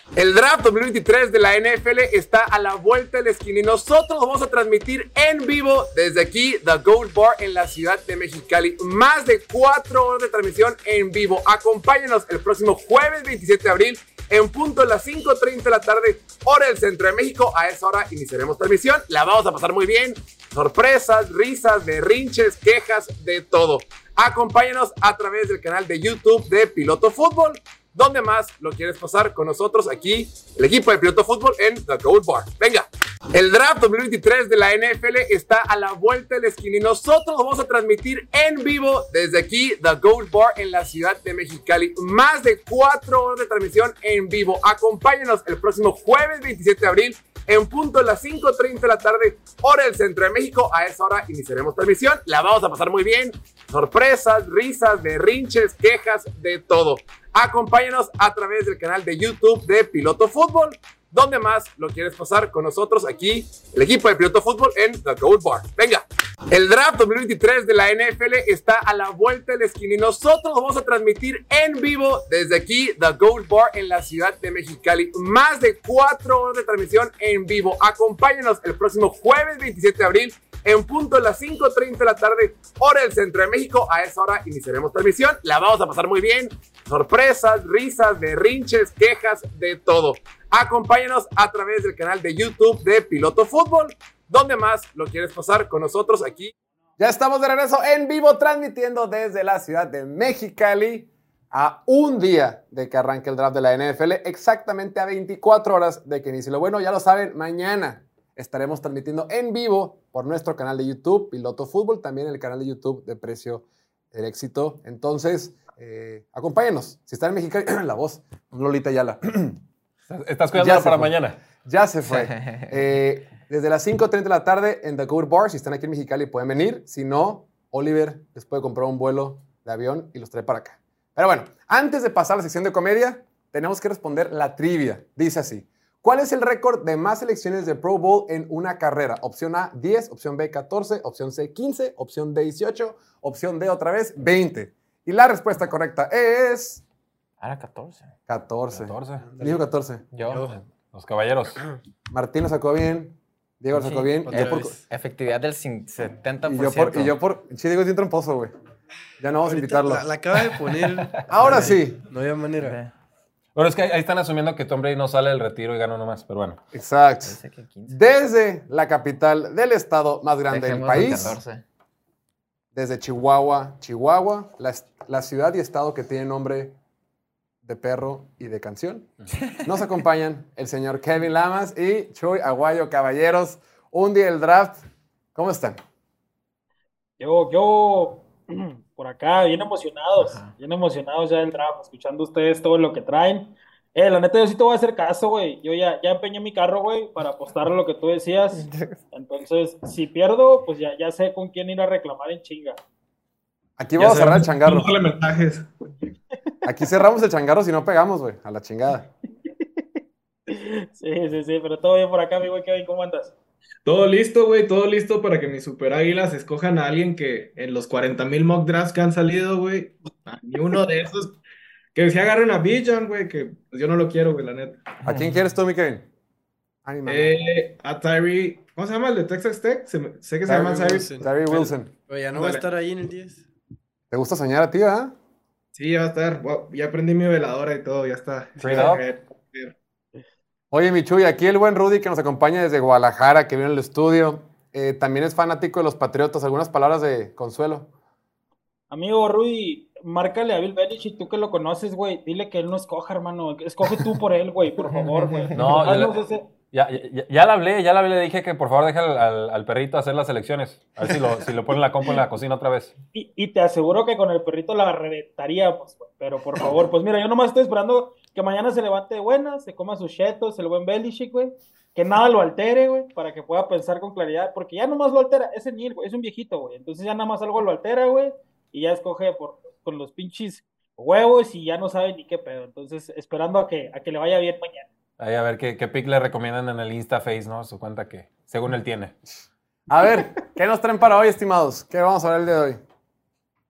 Speaker 1: El draft dos mil veintitrés de la N F L está a la vuelta de la esquina y nosotros lo vamos a transmitir en vivo desde aquí, The Goat Bar, en la ciudad de Mexicali. Más de cuatro horas de transmisión en vivo. Acompáñanos el próximo jueves veintisiete de abril en punto de las cinco treinta de la tarde, hora del centro de México. A esa hora iniciaremos transmisión. La vamos a pasar muy bien. Sorpresas, risas, berrinches, quejas, de todo. Acompáñanos a través del canal de YouTube de Piloto Fútbol. ¿Dónde más lo quieres pasar con nosotros aquí, el equipo de Piloto Fútbol en The Goat Bar? Venga. El draft dos mil veintitrés de la N F L está a la vuelta de la esquina y nosotros lo vamos a transmitir en vivo desde aquí, The Goat Bar, en la ciudad de Mexicali. Más de cuatro horas de transmisión en vivo. Acompáñanos el próximo jueves veintisiete de abril en punto de las cinco treinta de la tarde, hora del centro de México. A esa hora iniciaremos transmisión. La vamos a pasar muy bien. Sorpresas, risas, berrinches, quejas, de todo. Acompáñanos a través del canal de YouTube de Piloto Fútbol. ¿Dónde más lo quieres pasar con nosotros aquí, el equipo de Piloto Fútbol en The Goat Bar? Venga. El draft dos mil veintitrés de la N F L está a la vuelta de la esquina y nosotros lo vamos a transmitir en vivo desde aquí, The Goat Bar, en la ciudad de Mexicali. Más de cuatro horas de transmisión en vivo. Acompáñanos el próximo jueves veintisiete de abril en punto de las cinco treinta de la tarde, hora del centro de México. A esa hora iniciaremos transmisión. La vamos a pasar muy bien. Sorpresas, risas, berrinches, quejas, de todo. Acompáñanos a través del canal de YouTube de Piloto Fútbol. ¿Dónde más lo quieres pasar con nosotros aquí? Ya estamos de regreso en vivo, transmitiendo desde la ciudad de Mexicali a un día de que arranque el draft de la N F L, exactamente a veinticuatro horas de que inicie. Lo bueno, ya lo saben, mañana estaremos transmitiendo en vivo por nuestro canal de YouTube, Piloto Fútbol, también el canal de YouTube de Precio del Éxito. Entonces, eh, acompáñenos. Si están en Mexicali, la voz, Lolita Ayala.
Speaker 2: ¿Estás cuidando para
Speaker 1: fue.
Speaker 2: mañana?
Speaker 1: Ya se fue. eh, desde las cinco treinta de la tarde en The Goat Bar. Si están aquí en Mexicali pueden venir. Si no, Oliver les puede comprar un vuelo de avión y los trae para acá. Pero bueno, antes de pasar a la sección de comedia, tenemos que responder la trivia. Dice así: ¿cuál es el récord de más selecciones de Pro Bowl en una carrera? Opción A, diez. Opción B, catorce. Opción C, quince. Opción D, dieciocho. Opción D, otra vez, veinte. Y la respuesta correcta es...
Speaker 3: Era catorce.
Speaker 1: catorce.
Speaker 2: catorce.
Speaker 1: Dijo catorce.
Speaker 3: Yo.
Speaker 4: Yo.
Speaker 2: Los caballeros.
Speaker 1: Martín lo sacó bien. Diego lo sacó
Speaker 4: Sí,
Speaker 1: bien.
Speaker 4: otra
Speaker 1: Y yo por,
Speaker 4: vez.
Speaker 3: Efectividad del setenta por
Speaker 1: y yo
Speaker 3: ciento.
Speaker 1: por... Y yo por... Sí, Diego es bien tramposo, güey. Ya no vamos a
Speaker 4: Ahorita
Speaker 1: invitarlo.
Speaker 4: La, la acaba de poner.
Speaker 1: Ahora sí.
Speaker 4: No había manera.
Speaker 2: Bueno, es que ahí están asumiendo que Tom Brady no sale del retiro y gana uno más, pero bueno.
Speaker 1: Exacto.
Speaker 3: Parece que quince.
Speaker 1: Desde la capital del estado más grande del
Speaker 3: Dejémoslo en
Speaker 1: país,
Speaker 3: catorce.
Speaker 1: desde Chihuahua, Chihuahua, la, la ciudad y estado que tiene nombre de perro y de canción, nos acompañan el señor Kevin Lamas y Chuy Aguayo. Caballeros, un día del draft. ¿Cómo están?
Speaker 5: Yo, yo, por acá, bien emocionados,
Speaker 3: Ajá.
Speaker 5: bien emocionados ya del draft, escuchando ustedes todo lo que traen. Eh, la neta, yo sí te voy a hacer caso, güey. Yo ya, ya empeñé mi carro, güey, para apostar a lo que tú decías. Entonces, si pierdo, pues ya, ya sé con quién ir a reclamar en chinga.
Speaker 1: Aquí vamos a cerrar el changarro.
Speaker 6: No le mensajes.
Speaker 1: Aquí cerramos el changarro si no pegamos, güey, a la chingada.
Speaker 5: Sí, sí, sí, pero todo bien por acá, mi güey Kevin, ¿cómo andas?
Speaker 6: Todo listo, güey, todo listo para que mis super águilas escojan a alguien que en los cuarenta mil mock drafts que han salido, güey, a ni uno de esos, que se agarren a Bijan, güey, que pues, yo no lo quiero, güey, la neta.
Speaker 1: ¿A quién quieres tú, mi Kevin? Ánimo.
Speaker 6: Eh, a Tyree, ¿cómo se llama el de Texas Tech? Se me- sé que se
Speaker 1: Tyree
Speaker 6: llama Tyree.
Speaker 4: Wilson.
Speaker 1: Tyree Wilson.
Speaker 4: Pero ya no va a
Speaker 6: Ándale.
Speaker 4: estar ahí en el diez.
Speaker 1: ¿Te gusta soñar a ti, verdad?
Speaker 6: Sí, ya va a estar. Wow, ya prendí mi veladora y todo, ya está.
Speaker 2: Trade up.
Speaker 6: Eh,
Speaker 1: Oye, mi Chuy, aquí el buen Rudy que nos acompaña desde Guadalajara, que vino al estudio, eh, también es fanático de los Patriotas. ¿Algunas palabras de consuelo?
Speaker 5: Amigo Rudy, márcale a Bill Belichick, tú que lo conoces, güey, dile que él no escoja, hermano, escoge tú por él, güey, por favor, güey.
Speaker 2: No, yo
Speaker 5: Haznos
Speaker 2: le-
Speaker 5: ese-
Speaker 2: Ya, ya, ya le hablé, ya le hablé, le dije que por favor deje al, al- al perrito hacer las elecciones. A ver si lo, si lo pone en la compu en la cocina otra vez.
Speaker 5: Y, y te aseguro que con el perrito la reventaríamos, güey. Pero por favor, pues mira, yo nomás estoy esperando que mañana se levante de buenas, se coma sus chetos, el buen Belichick, güey. Que nada lo altere, güey, para que pueda pensar con claridad. Porque ya nomás lo altera, es senil, güey, es un viejito, güey. Entonces ya nada más algo lo altera, güey. Y ya escoge por, con los pinches huevos y ya no sabe ni qué pedo. Entonces, esperando a que, a que le vaya bien mañana.
Speaker 2: Ahí a ver qué, qué pick le recomiendan en el InstaFace, ¿no? Su cuenta que según él tiene.
Speaker 1: A ver, ¿qué nos traen para hoy, estimados? ¿Qué vamos a ver el día de hoy?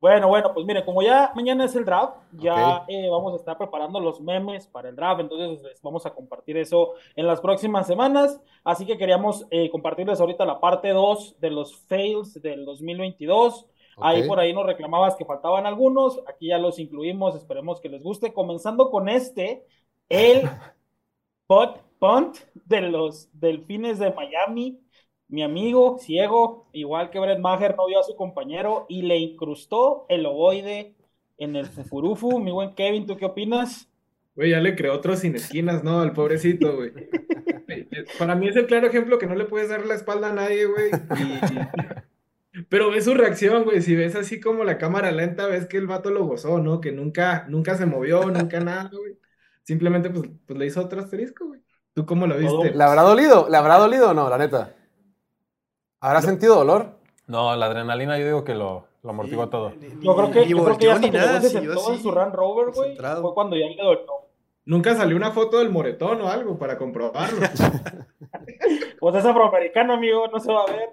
Speaker 5: Bueno, bueno, pues mire, como ya mañana es el draft, ya
Speaker 1: Ok.
Speaker 5: eh, vamos a estar preparando los memes para el draft, entonces les vamos a compartir eso en las próximas semanas, así que queríamos eh, compartirles ahorita la parte dos de los fails del dos mil veintidós. Ahí
Speaker 1: Ok.
Speaker 5: por ahí nos reclamabas que faltaban algunos, aquí ya los incluimos, esperemos que les guste, comenzando con este, el punt, punt de los Delfines de Miami. Mi amigo ciego, igual que Brett Maher, no vio a su compañero y le incrustó el ovoide en el fufurufu. Mi buen Kevin, ¿tú qué opinas?
Speaker 6: Güey, ya le creó otro sin esquinas, ¿no? Al pobrecito, güey. Para mí es el claro ejemplo que no le puedes dar la espalda a nadie, güey. Y... Pero ves su reacción, güey. Si ves así como la cámara lenta, ves que el vato lo gozó, ¿no? Que nunca, nunca se movió, nunca nada, güey. Simplemente, pues, pues le hizo otro asterisco, güey. ¿Tú cómo lo viste?
Speaker 1: ¿Le habrá dolido? ¿Le habrá dolido o no, la neta? ¿Habrá sentido dolor?
Speaker 2: No, la adrenalina yo digo que lo, lo amortigua todo.
Speaker 5: Yo creo que,
Speaker 4: Ni
Speaker 5: yo creo que ya
Speaker 4: volteó
Speaker 5: hasta
Speaker 4: ni
Speaker 5: que
Speaker 4: nada,
Speaker 5: llegó se
Speaker 4: siguió
Speaker 5: sentó en
Speaker 4: así,
Speaker 5: su Land Rover, güey,
Speaker 4: concentrado.
Speaker 5: fue cuando ya le dolió.
Speaker 6: Nunca salió una foto del moretón o algo para comprobarlo.
Speaker 5: Pues es afroamericano, amigo, no se va a ver.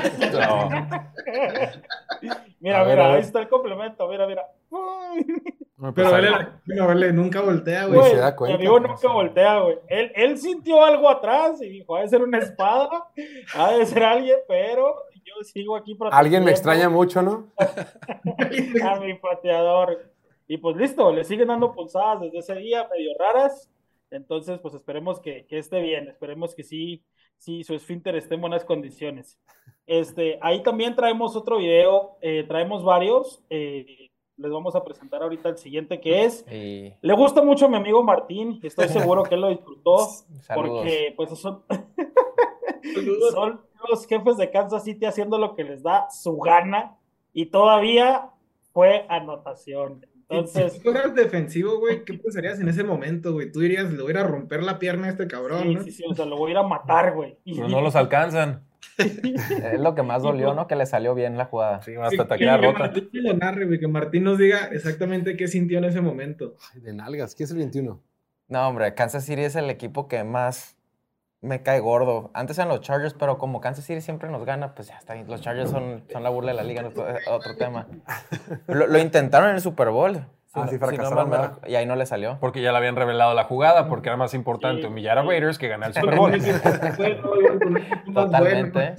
Speaker 2: No.
Speaker 5: Mira,
Speaker 2: A ver,
Speaker 5: mira,
Speaker 2: a ver.
Speaker 5: ahí está el complemento, mira, mira. Uy.
Speaker 2: Pues
Speaker 6: Pero
Speaker 2: sale.
Speaker 6: vale, no, vale, nunca voltea,
Speaker 1: Güey,
Speaker 6: güey.
Speaker 1: se da
Speaker 5: Güey, mi
Speaker 1: cuenta,
Speaker 5: amigo
Speaker 1: no
Speaker 5: nunca
Speaker 1: sé.
Speaker 5: voltea, güey. Él, él sintió algo atrás y dijo, ha de ser una espada, ha de ser alguien, pero yo sigo aquí protegiendo
Speaker 1: Alguien me extraña mucho, ¿no?
Speaker 5: a mi pateador. Y pues listo, le siguen dando pulsadas desde ese día, medio raras. Entonces, pues esperemos que, que esté bien, esperemos que sí, sí, su esfínter esté en buenas condiciones. Este, ahí también traemos otro video, eh, traemos varios. eh, les vamos a presentar ahorita el siguiente que es...
Speaker 3: Y
Speaker 5: Le gusta mucho a mi amigo Martín, y estoy seguro que él lo disfrutó,
Speaker 3: saludos.
Speaker 5: porque pues son, son los jefes de Kansas City haciendo lo que les da su gana, y todavía fue anotación. Entonces,
Speaker 6: Si tú fueras defensivo, güey, ¿qué pensarías en ese momento, güey? Tú dirías, le voy a ir a romper la pierna a este cabrón,
Speaker 5: sí,
Speaker 6: ¿no?
Speaker 5: sí, sí, o sea, lo voy a ir a matar, güey. Y-
Speaker 2: Pero no los alcanzan.
Speaker 3: es lo que más dolió, ¿no? Que le salió bien la jugada.
Speaker 2: Sí,
Speaker 6: Sí,
Speaker 2: hasta
Speaker 6: que,
Speaker 2: taclear
Speaker 6: que
Speaker 2: rota.
Speaker 6: Martín lo narre, güey, que Martín nos diga exactamente qué sintió en ese momento.
Speaker 1: Ay, de nalgas. ¿Quién es el veintiuno?
Speaker 3: No, hombre, Kansas City es el equipo que más me cae gordo. Antes eran los Chargers, pero como Kansas City siempre nos gana, pues ya está bien. Los Chargers son, son la burla de la liga, no es otro tema. Lo, lo intentaron en el Super Bowl.
Speaker 1: Ah, sí,
Speaker 3: no-
Speaker 1: fracasaron,
Speaker 3: no mal me
Speaker 1: ¿verdad?
Speaker 3: rec- y ahí no le salió.
Speaker 2: Porque ya le habían revelado la jugada, porque era más importante
Speaker 5: Sí.
Speaker 2: humillar a Raiders que ganar el Super Bowl.
Speaker 3: Totalmente.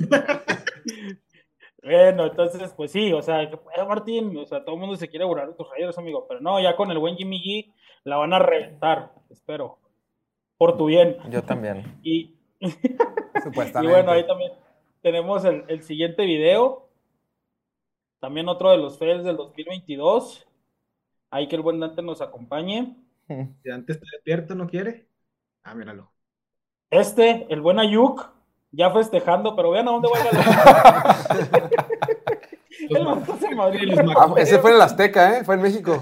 Speaker 5: Bueno, entonces, pues sí, o sea, que puede Martín, o sea, todo el mundo se quiere burlar de tus Raiders, amigo, pero no, ya con el buen Jimmy G la van a reventar, espero, por tu bien.
Speaker 3: Yo también.
Speaker 5: Y, y
Speaker 1: Supuestamente.
Speaker 5: bueno, ahí también tenemos el, el siguiente video. También otro de los fails del dos mil veintidós. Ahí que el buen Dante nos acompañe.
Speaker 6: Si antes está despierto, ¿no quiere? Ah, míralo.
Speaker 5: Este, el buen Ayuk, ya festejando, pero vean a dónde va la... El vato se madrió.
Speaker 6: Los
Speaker 1: Ah, ese fue en el Azteca, ¿eh? Fue en México.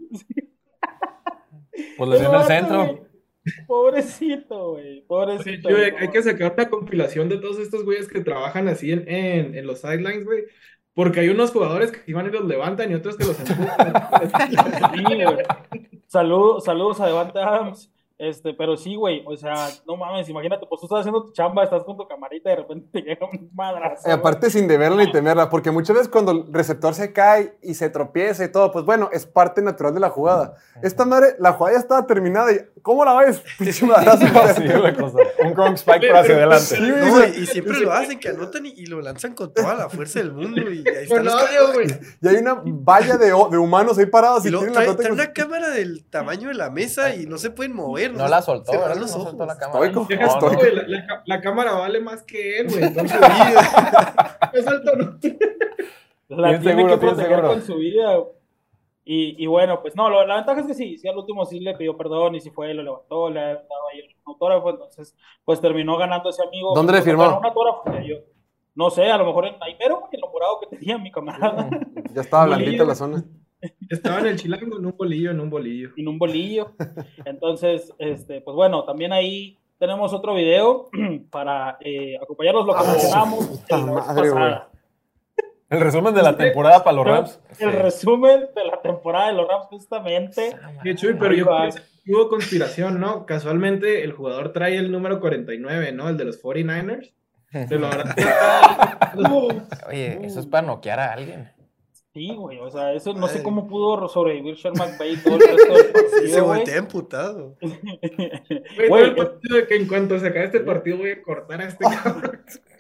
Speaker 2: Pues le dio en el
Speaker 5: vato,
Speaker 2: centro.
Speaker 5: güey, pobrecito, güey, pobrecito.
Speaker 6: Yo,
Speaker 5: güey.
Speaker 6: hay que sacar una compilación de todos estos güeyes que trabajan así en, en, en los sidelines, güey. Porque hay unos jugadores que iban y los levantan y otros que los empujan.
Speaker 5: Sí, güey. Salud, saludos a Devante Adams. Este, pero sí, güey, o sea, no mames, imagínate, pues tú estás haciendo tu chamba, estás con tu camarita y de repente te llega un madrazo.
Speaker 1: Y aparte sin deberla ni temerla, porque muchas veces cuando el receptor se cae y se tropieza y todo, pues bueno, es parte natural de la jugada. Esta madre, la jugada ya estaba terminada y ¿cómo la ves? Pinche madrazo.
Speaker 2: Sí, una cosa. Un Gronk Spike para hacia adelante.
Speaker 1: Sí,
Speaker 4: No,
Speaker 1: güey.
Speaker 4: y, y siempre lo hacen, que anotan y, y lo lanzan con toda la fuerza del mundo. Y ahí
Speaker 6: Por
Speaker 4: están los
Speaker 6: odio, güey.
Speaker 1: Y hay una valla de, de humanos ahí parados y,
Speaker 4: Y luego
Speaker 1: tienen la
Speaker 4: trae,
Speaker 1: pelota
Speaker 4: trae
Speaker 1: con-
Speaker 4: una cámara del tamaño de la mesa y no se pueden mover.
Speaker 3: No la soltó,
Speaker 4: se
Speaker 3: ¿verdad?
Speaker 4: van
Speaker 3: No
Speaker 4: los ojos.
Speaker 3: soltó la cámara.
Speaker 1: Estoico.
Speaker 6: Deja
Speaker 2: No,
Speaker 6: tú,
Speaker 2: no.
Speaker 6: güey, la, la, la cámara vale más que él, güey. Entonces, es alto, ¿no?
Speaker 5: La
Speaker 2: Bien
Speaker 5: tiene
Speaker 2: seguro,
Speaker 5: que
Speaker 2: bien
Speaker 5: proteger
Speaker 2: seguro.
Speaker 5: con su vida. Y, y bueno, pues no, lo- la ventaja es que sí, sí, al último sí le pidió perdón y sí fue, lo levantó, le ha dado ahí un autógrafo, entonces pues terminó ganando ese amigo.
Speaker 1: ¿Dónde le firmó?
Speaker 5: Ganó un autógrafo que yo, no sé, a lo mejor en Naimero, en lo morado que tenía mi camarada,
Speaker 1: Ya estaba
Speaker 6: Bolillo.
Speaker 1: blandita la zona.
Speaker 6: Estaba en el chilango, en un bolillo, en un bolillo.
Speaker 5: en un bolillo. Entonces, este, pues bueno, también ahí tenemos otro video para eh, acompañarlos lo que
Speaker 1: Ah,
Speaker 5: mencionamos
Speaker 1: puta
Speaker 5: en la vez
Speaker 1: madre,
Speaker 5: pasada.
Speaker 2: El resumen de la temporada para los Rams.
Speaker 5: El resumen de la temporada de los Rams, justamente.
Speaker 6: Qué chuy, pero
Speaker 5: Ahí
Speaker 6: yo
Speaker 5: va.
Speaker 6: pienso que hubo conspiración, ¿no? Casualmente el jugador trae el número cuarenta y nueve, ¿no? El de los cuarenta y nueve ers. Se lo habrá...
Speaker 3: Oye, eso es para noquear a alguien.
Speaker 5: Sí, güey, o sea, eso no sé cómo pudo sobrevivir Sean McVay todo el resto del partido,
Speaker 4: Se
Speaker 5: güey.
Speaker 4: voltea emputado.
Speaker 6: Güey, todo
Speaker 5: Güey,
Speaker 6: el partido de que en cuanto se acabe este partido voy a cortar a este cabrón.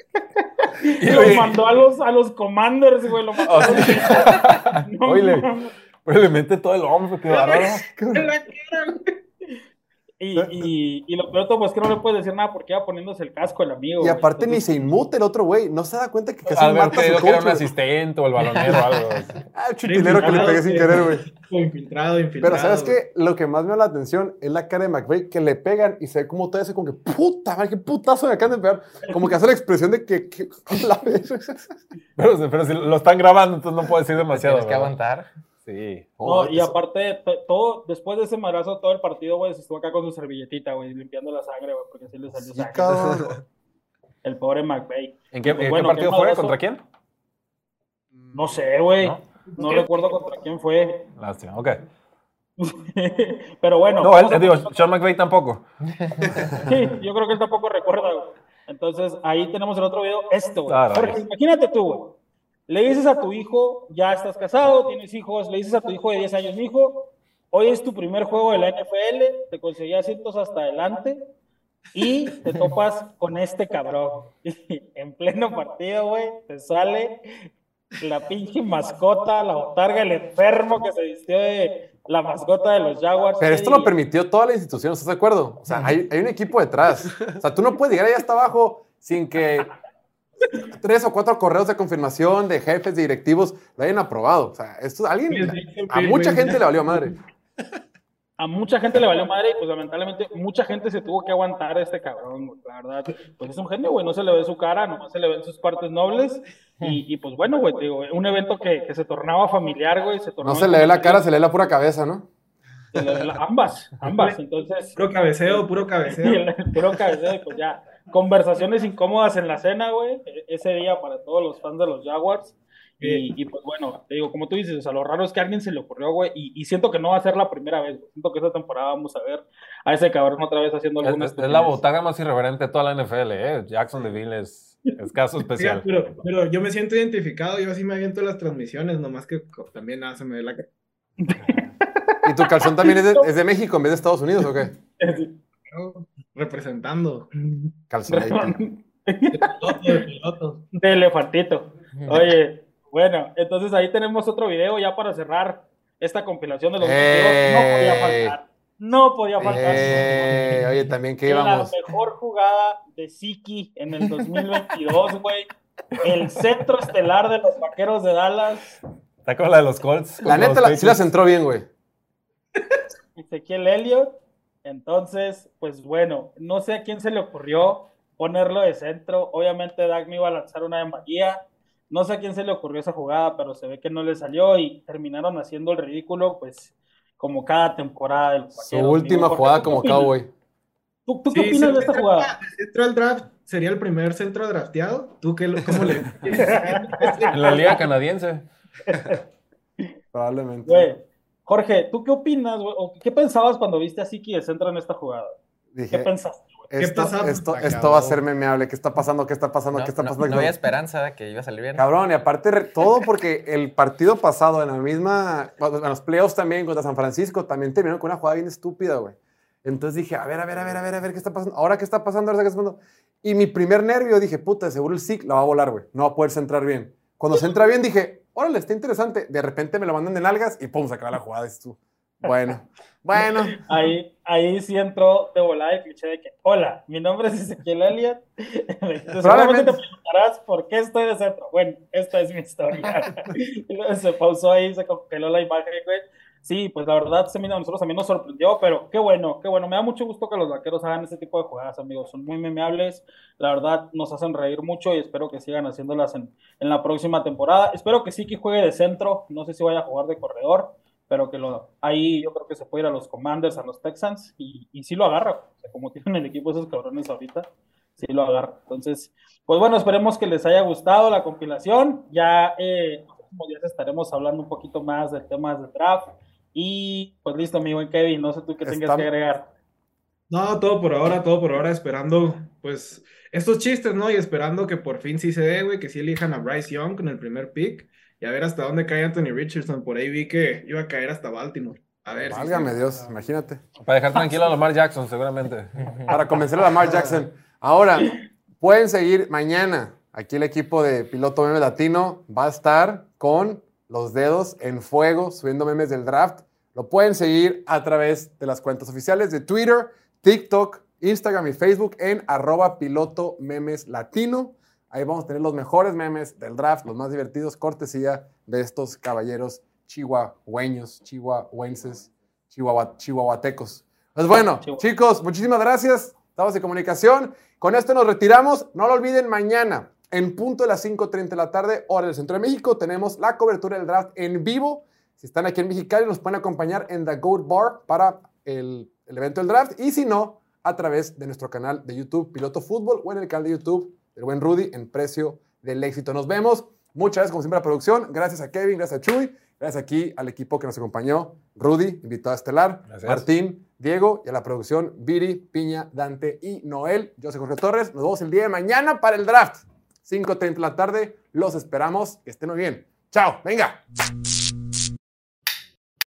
Speaker 5: Y lo mandó a los, a los Commanders, güey, lo mandó
Speaker 2: Oh,
Speaker 5: a los
Speaker 2: sí.
Speaker 5: No
Speaker 2: Oye,
Speaker 5: mames.
Speaker 2: pero le mete todo el hombro, qué bárbaro.
Speaker 6: En la cara, güey.
Speaker 5: Y, y, y lo peor de todo, pues que no le puedes decir nada porque iba poniéndose el casco el amigo.
Speaker 1: Y
Speaker 5: güey.
Speaker 1: aparte ni
Speaker 5: Entonces,
Speaker 1: se inmute el otro güey. No se da cuenta que casi
Speaker 2: Al haber
Speaker 1: mata a su
Speaker 2: creído que era
Speaker 1: coach,
Speaker 2: un
Speaker 1: güey.
Speaker 2: asistente o el balonero o algo.
Speaker 1: Ah, el chutilero que le pegué sin querer, güey.
Speaker 6: Infiltrado, infiltrado.
Speaker 1: Pero ¿sabes
Speaker 6: güey.
Speaker 1: qué? Lo que más me llama la atención es la cara de McVay, que le pegan y se ve como todo ese como que, puta madre, qué putazo me acaban de pegar. Como que hace la expresión de que, que la vez.
Speaker 2: Pero, pero si lo están grabando, entonces no puedo decir demasiado.
Speaker 3: Tienes que
Speaker 2: ¿verdad?
Speaker 3: aguantar.
Speaker 2: Sí.
Speaker 1: Oh,
Speaker 5: no, y aparte, to- todo, después de ese madrazo, todo el partido, güey, se estuvo acá con su servilletita, güey, limpiando la sangre, güey, porque sí le salió
Speaker 1: sí,
Speaker 5: sangre.
Speaker 1: cabrón.
Speaker 5: El pobre McVay.
Speaker 2: ¿En qué,
Speaker 5: Pues
Speaker 2: en
Speaker 5: bueno,
Speaker 2: qué partido
Speaker 5: qué
Speaker 2: fue?
Speaker 5: madrazo.
Speaker 2: ¿Contra quién?
Speaker 5: No sé, güey.
Speaker 2: ¿No?
Speaker 5: No, recuerdo contra quién fue.
Speaker 2: Lástima, ok.
Speaker 5: Pero bueno.
Speaker 2: No,
Speaker 5: vamos
Speaker 2: él,
Speaker 5: a-
Speaker 2: digo, Sean McVay tampoco.
Speaker 5: Sí, yo creo que él tampoco recuerda, güey. Entonces, ahí tenemos el otro video, esto, güey.
Speaker 2: Ah,
Speaker 5: Jorge,
Speaker 2: rayos.
Speaker 5: imagínate tú, güey. Le dices a tu hijo, ya estás casado, tienes hijos, le dices a tu hijo de diez años, hijo, hoy es tu primer juego de la N F L, te conseguí asientos hasta adelante y te topas con este cabrón. En pleno partido, güey, te sale la pinche mascota, la botarga, el enfermo que se vistió de la mascota de los Jaguars.
Speaker 1: Pero esto lo permitió toda la institución, ¿estás de acuerdo? O sea, hay, hay un equipo detrás. O sea, tú no puedes llegar allá hasta abajo sin que tres o cuatro correos de confirmación de jefes, de directivos, lo hayan aprobado. O sea, esto alguien, a mucha gente le valió madre.
Speaker 5: A mucha gente le valió madre y pues lamentablemente mucha gente se tuvo que aguantar a este cabrón, güey. La verdad, pues es un genio, güey, no se le ve su cara, nomás se le ven sus partes nobles y, y pues bueno, güey, te digo, un evento que, que se tornaba familiar, güey, se tornaba...
Speaker 1: No se le ve la cara, se le ve la pura cabeza, ¿no?
Speaker 5: se le ve la- ambas, ambas, entonces...
Speaker 6: Puro cabeceo, puro
Speaker 5: Y
Speaker 6: cabeceo.
Speaker 5: el, el puro cabeceo, y pues ya, conversaciones incómodas en la cena, güey, e- ese día para todos los fans de los Jaguars. Y, y pues bueno, te digo, como tú dices, o sea, lo raro es que a alguien se le ocurrió, güey, y, y siento que no va a ser la primera vez, güey. Siento que esta temporada vamos a ver a ese cabrón otra vez haciendo
Speaker 2: Es,
Speaker 5: alguna
Speaker 2: es- es la
Speaker 5: estupidez.
Speaker 2: botaga más irreverente de toda la N F L, ¿eh? Jackson DeVille es, es caso
Speaker 6: Oiga,
Speaker 2: especial.
Speaker 6: pero, pero yo me siento identificado, yo así me aviento las transmisiones, nomás que co- también nada se me ve la cara.
Speaker 1: ¿Y tu calzón también es de, es de México en vez de Estados Unidos o qué?
Speaker 6: ¿no? Representando.
Speaker 1: Calzón ahí.
Speaker 6: De piloto, de piloto.
Speaker 5: De elefantito. Oye, bueno, entonces ahí tenemos otro video ya para cerrar esta compilación de los
Speaker 1: ¡Ey!
Speaker 5: partidos. No podía faltar. No podía faltar.
Speaker 1: Eh, oye, también que
Speaker 5: la
Speaker 1: íbamos.
Speaker 5: mejor jugada de Siki en el dos mil veintidós, güey. El centro estelar de los Vaqueros de Dallas.
Speaker 2: Está con la de los Colts.
Speaker 1: La
Speaker 2: contra
Speaker 1: neta,
Speaker 2: los
Speaker 1: la, sí las
Speaker 2: Patriots.
Speaker 1: entró bien, güey.
Speaker 5: Ezequiel Elliott. Entonces, pues bueno, no sé a quién se le ocurrió ponerlo de centro. Obviamente Dak no iba a lanzar una de María. No sé a quién se le ocurrió esa jugada, pero se ve que no le salió y terminaron haciendo el ridículo, pues, como cada temporada de los
Speaker 1: Su
Speaker 5: Vaqueros.
Speaker 1: última
Speaker 5: Amigo,
Speaker 1: jugada
Speaker 5: ¿tú qué
Speaker 1: como
Speaker 5: opinas?
Speaker 1: cowboy.
Speaker 5: ¿Tú, tú qué
Speaker 6: Sí,
Speaker 5: opinas
Speaker 6: sí,
Speaker 5: de esta jugada?
Speaker 6: Si entró al draft, sería el primer centro drafteado. ¿Tú qué, lo- cómo le
Speaker 2: En la liga canadiense.
Speaker 1: Probablemente.
Speaker 5: Güey, Jorge, ¿tú qué opinas, güey? ¿O qué pensabas cuando viste a Siki de centro en esta jugada? ¿Qué
Speaker 1: Dije,
Speaker 5: pensaste, güey?
Speaker 6: ¿Qué
Speaker 1: esto,
Speaker 6: pasaba?
Speaker 1: esto,
Speaker 4: Acabó.
Speaker 1: esto va a ser memeable. ¿Qué está pasando? ¿Qué está pasando?
Speaker 3: No,
Speaker 1: ¿Qué está
Speaker 3: no-
Speaker 1: pasando?
Speaker 3: no había esperanza de que iba a salir bien.
Speaker 1: Cabrón, y aparte re- todo porque el partido pasado en la misma, en los playoffs también contra San Francisco, también terminaron con una jugada bien estúpida, güey. Entonces dije, a ver, a ver, a ver, a ver, a ver, ¿qué está pasando? ¿Ahora qué está pasando? ¿Ahora qué está pasando? Y mi primer nervio dije, puta, seguro el Zeke la va a volar, güey. No va a poder centrar bien. Cuando se entra bien dije, órale, está interesante. De repente me lo mandan de nalgas y pum, se acaba la jugada. Dices tú, bueno, bueno.
Speaker 5: Ahí, ahí sí entró de volada el cliché de que, hola, mi nombre es Ezequiel Elliott. Seguramente te preguntarás por qué estoy de centro. Bueno, esta es mi historia. Y luego se pausó ahí, se congeló la imagen, güey. Sí, pues la verdad, se mira, a nosotros también nos sorprendió, pero qué bueno, qué bueno. Me da mucho gusto que los vaqueros hagan este tipo de jugadas, amigos. Son muy memeables. La verdad, nos hacen reír mucho y espero que sigan haciéndolas en, en la próxima temporada. Espero que sí que juegue de centro. No sé si vaya a jugar de corredor, pero que lo, ahí yo creo que se puede ir a los Commanders, a los Texans, y, y sí lo agarra. O sea, como tienen el equipo esos cabrones ahorita, sí lo agarra. Entonces, pues bueno, esperemos que les haya gustado la compilación. Ya eh, en los próximos días estaremos hablando un poquito más del tema del draft. Y pues listo, mi buen Kevin, no sé tú qué tengas
Speaker 1: Está-
Speaker 5: que agregar.
Speaker 6: No, todo por ahora, todo por ahora, esperando, pues, estos chistes, ¿no? Y esperando que por fin sí se dé, güey, que sí elijan a Bryce Young con el primer pick y a ver hasta dónde cae Anthony Richardson. Por ahí vi que iba a caer hasta Baltimore. A ver.
Speaker 1: Válgame
Speaker 6: si
Speaker 1: Dios, imagínate.
Speaker 2: Para dejar tranquilo a Lamar Jackson, seguramente.
Speaker 1: Para convencer a Lamar Jackson. Ahora, pueden seguir mañana. Aquí el equipo de Piloto Meme Latino va a estar con los dedos en fuego, subiendo memes del draft. Lo pueden seguir a través de las cuentas oficiales de Twitter, TikTok, Instagram y Facebook en arroba Piloto Memes Latino. Ahí vamos a tener los mejores memes del draft, los más divertidos, cortesía de estos caballeros chihuahueños, chihuahuenses, chihuahua, chihuahuatecos. Pues bueno,
Speaker 5: Chihuahua.
Speaker 1: chicos, muchísimas gracias. Estamos en comunicación. Con esto nos retiramos. No lo olviden, mañana, en punto de las cinco treinta de la tarde, hora del Centro de México, tenemos la cobertura del draft en vivo. Si están aquí en Mexicali, nos pueden acompañar en The Goat Bar para el, el evento del draft. Y si no, a través de nuestro canal de YouTube, Piloto Fútbol, o en el canal de YouTube del buen Rudy, en Precio del Éxito. Nos vemos. Muchas gracias, como siempre, a la producción. Gracias a Kevin, gracias a Chuy. Gracias aquí al equipo que nos acompañó. Rudy, invitado estelar.
Speaker 2: Gracias.
Speaker 1: Martín, Diego y a la producción Viri, Piña, Dante y Noel. Yo soy Jorge Torres. Nos vemos el día de mañana para el draft. cinco treinta de la tarde. Los esperamos. Que estén muy bien. Chao. Venga.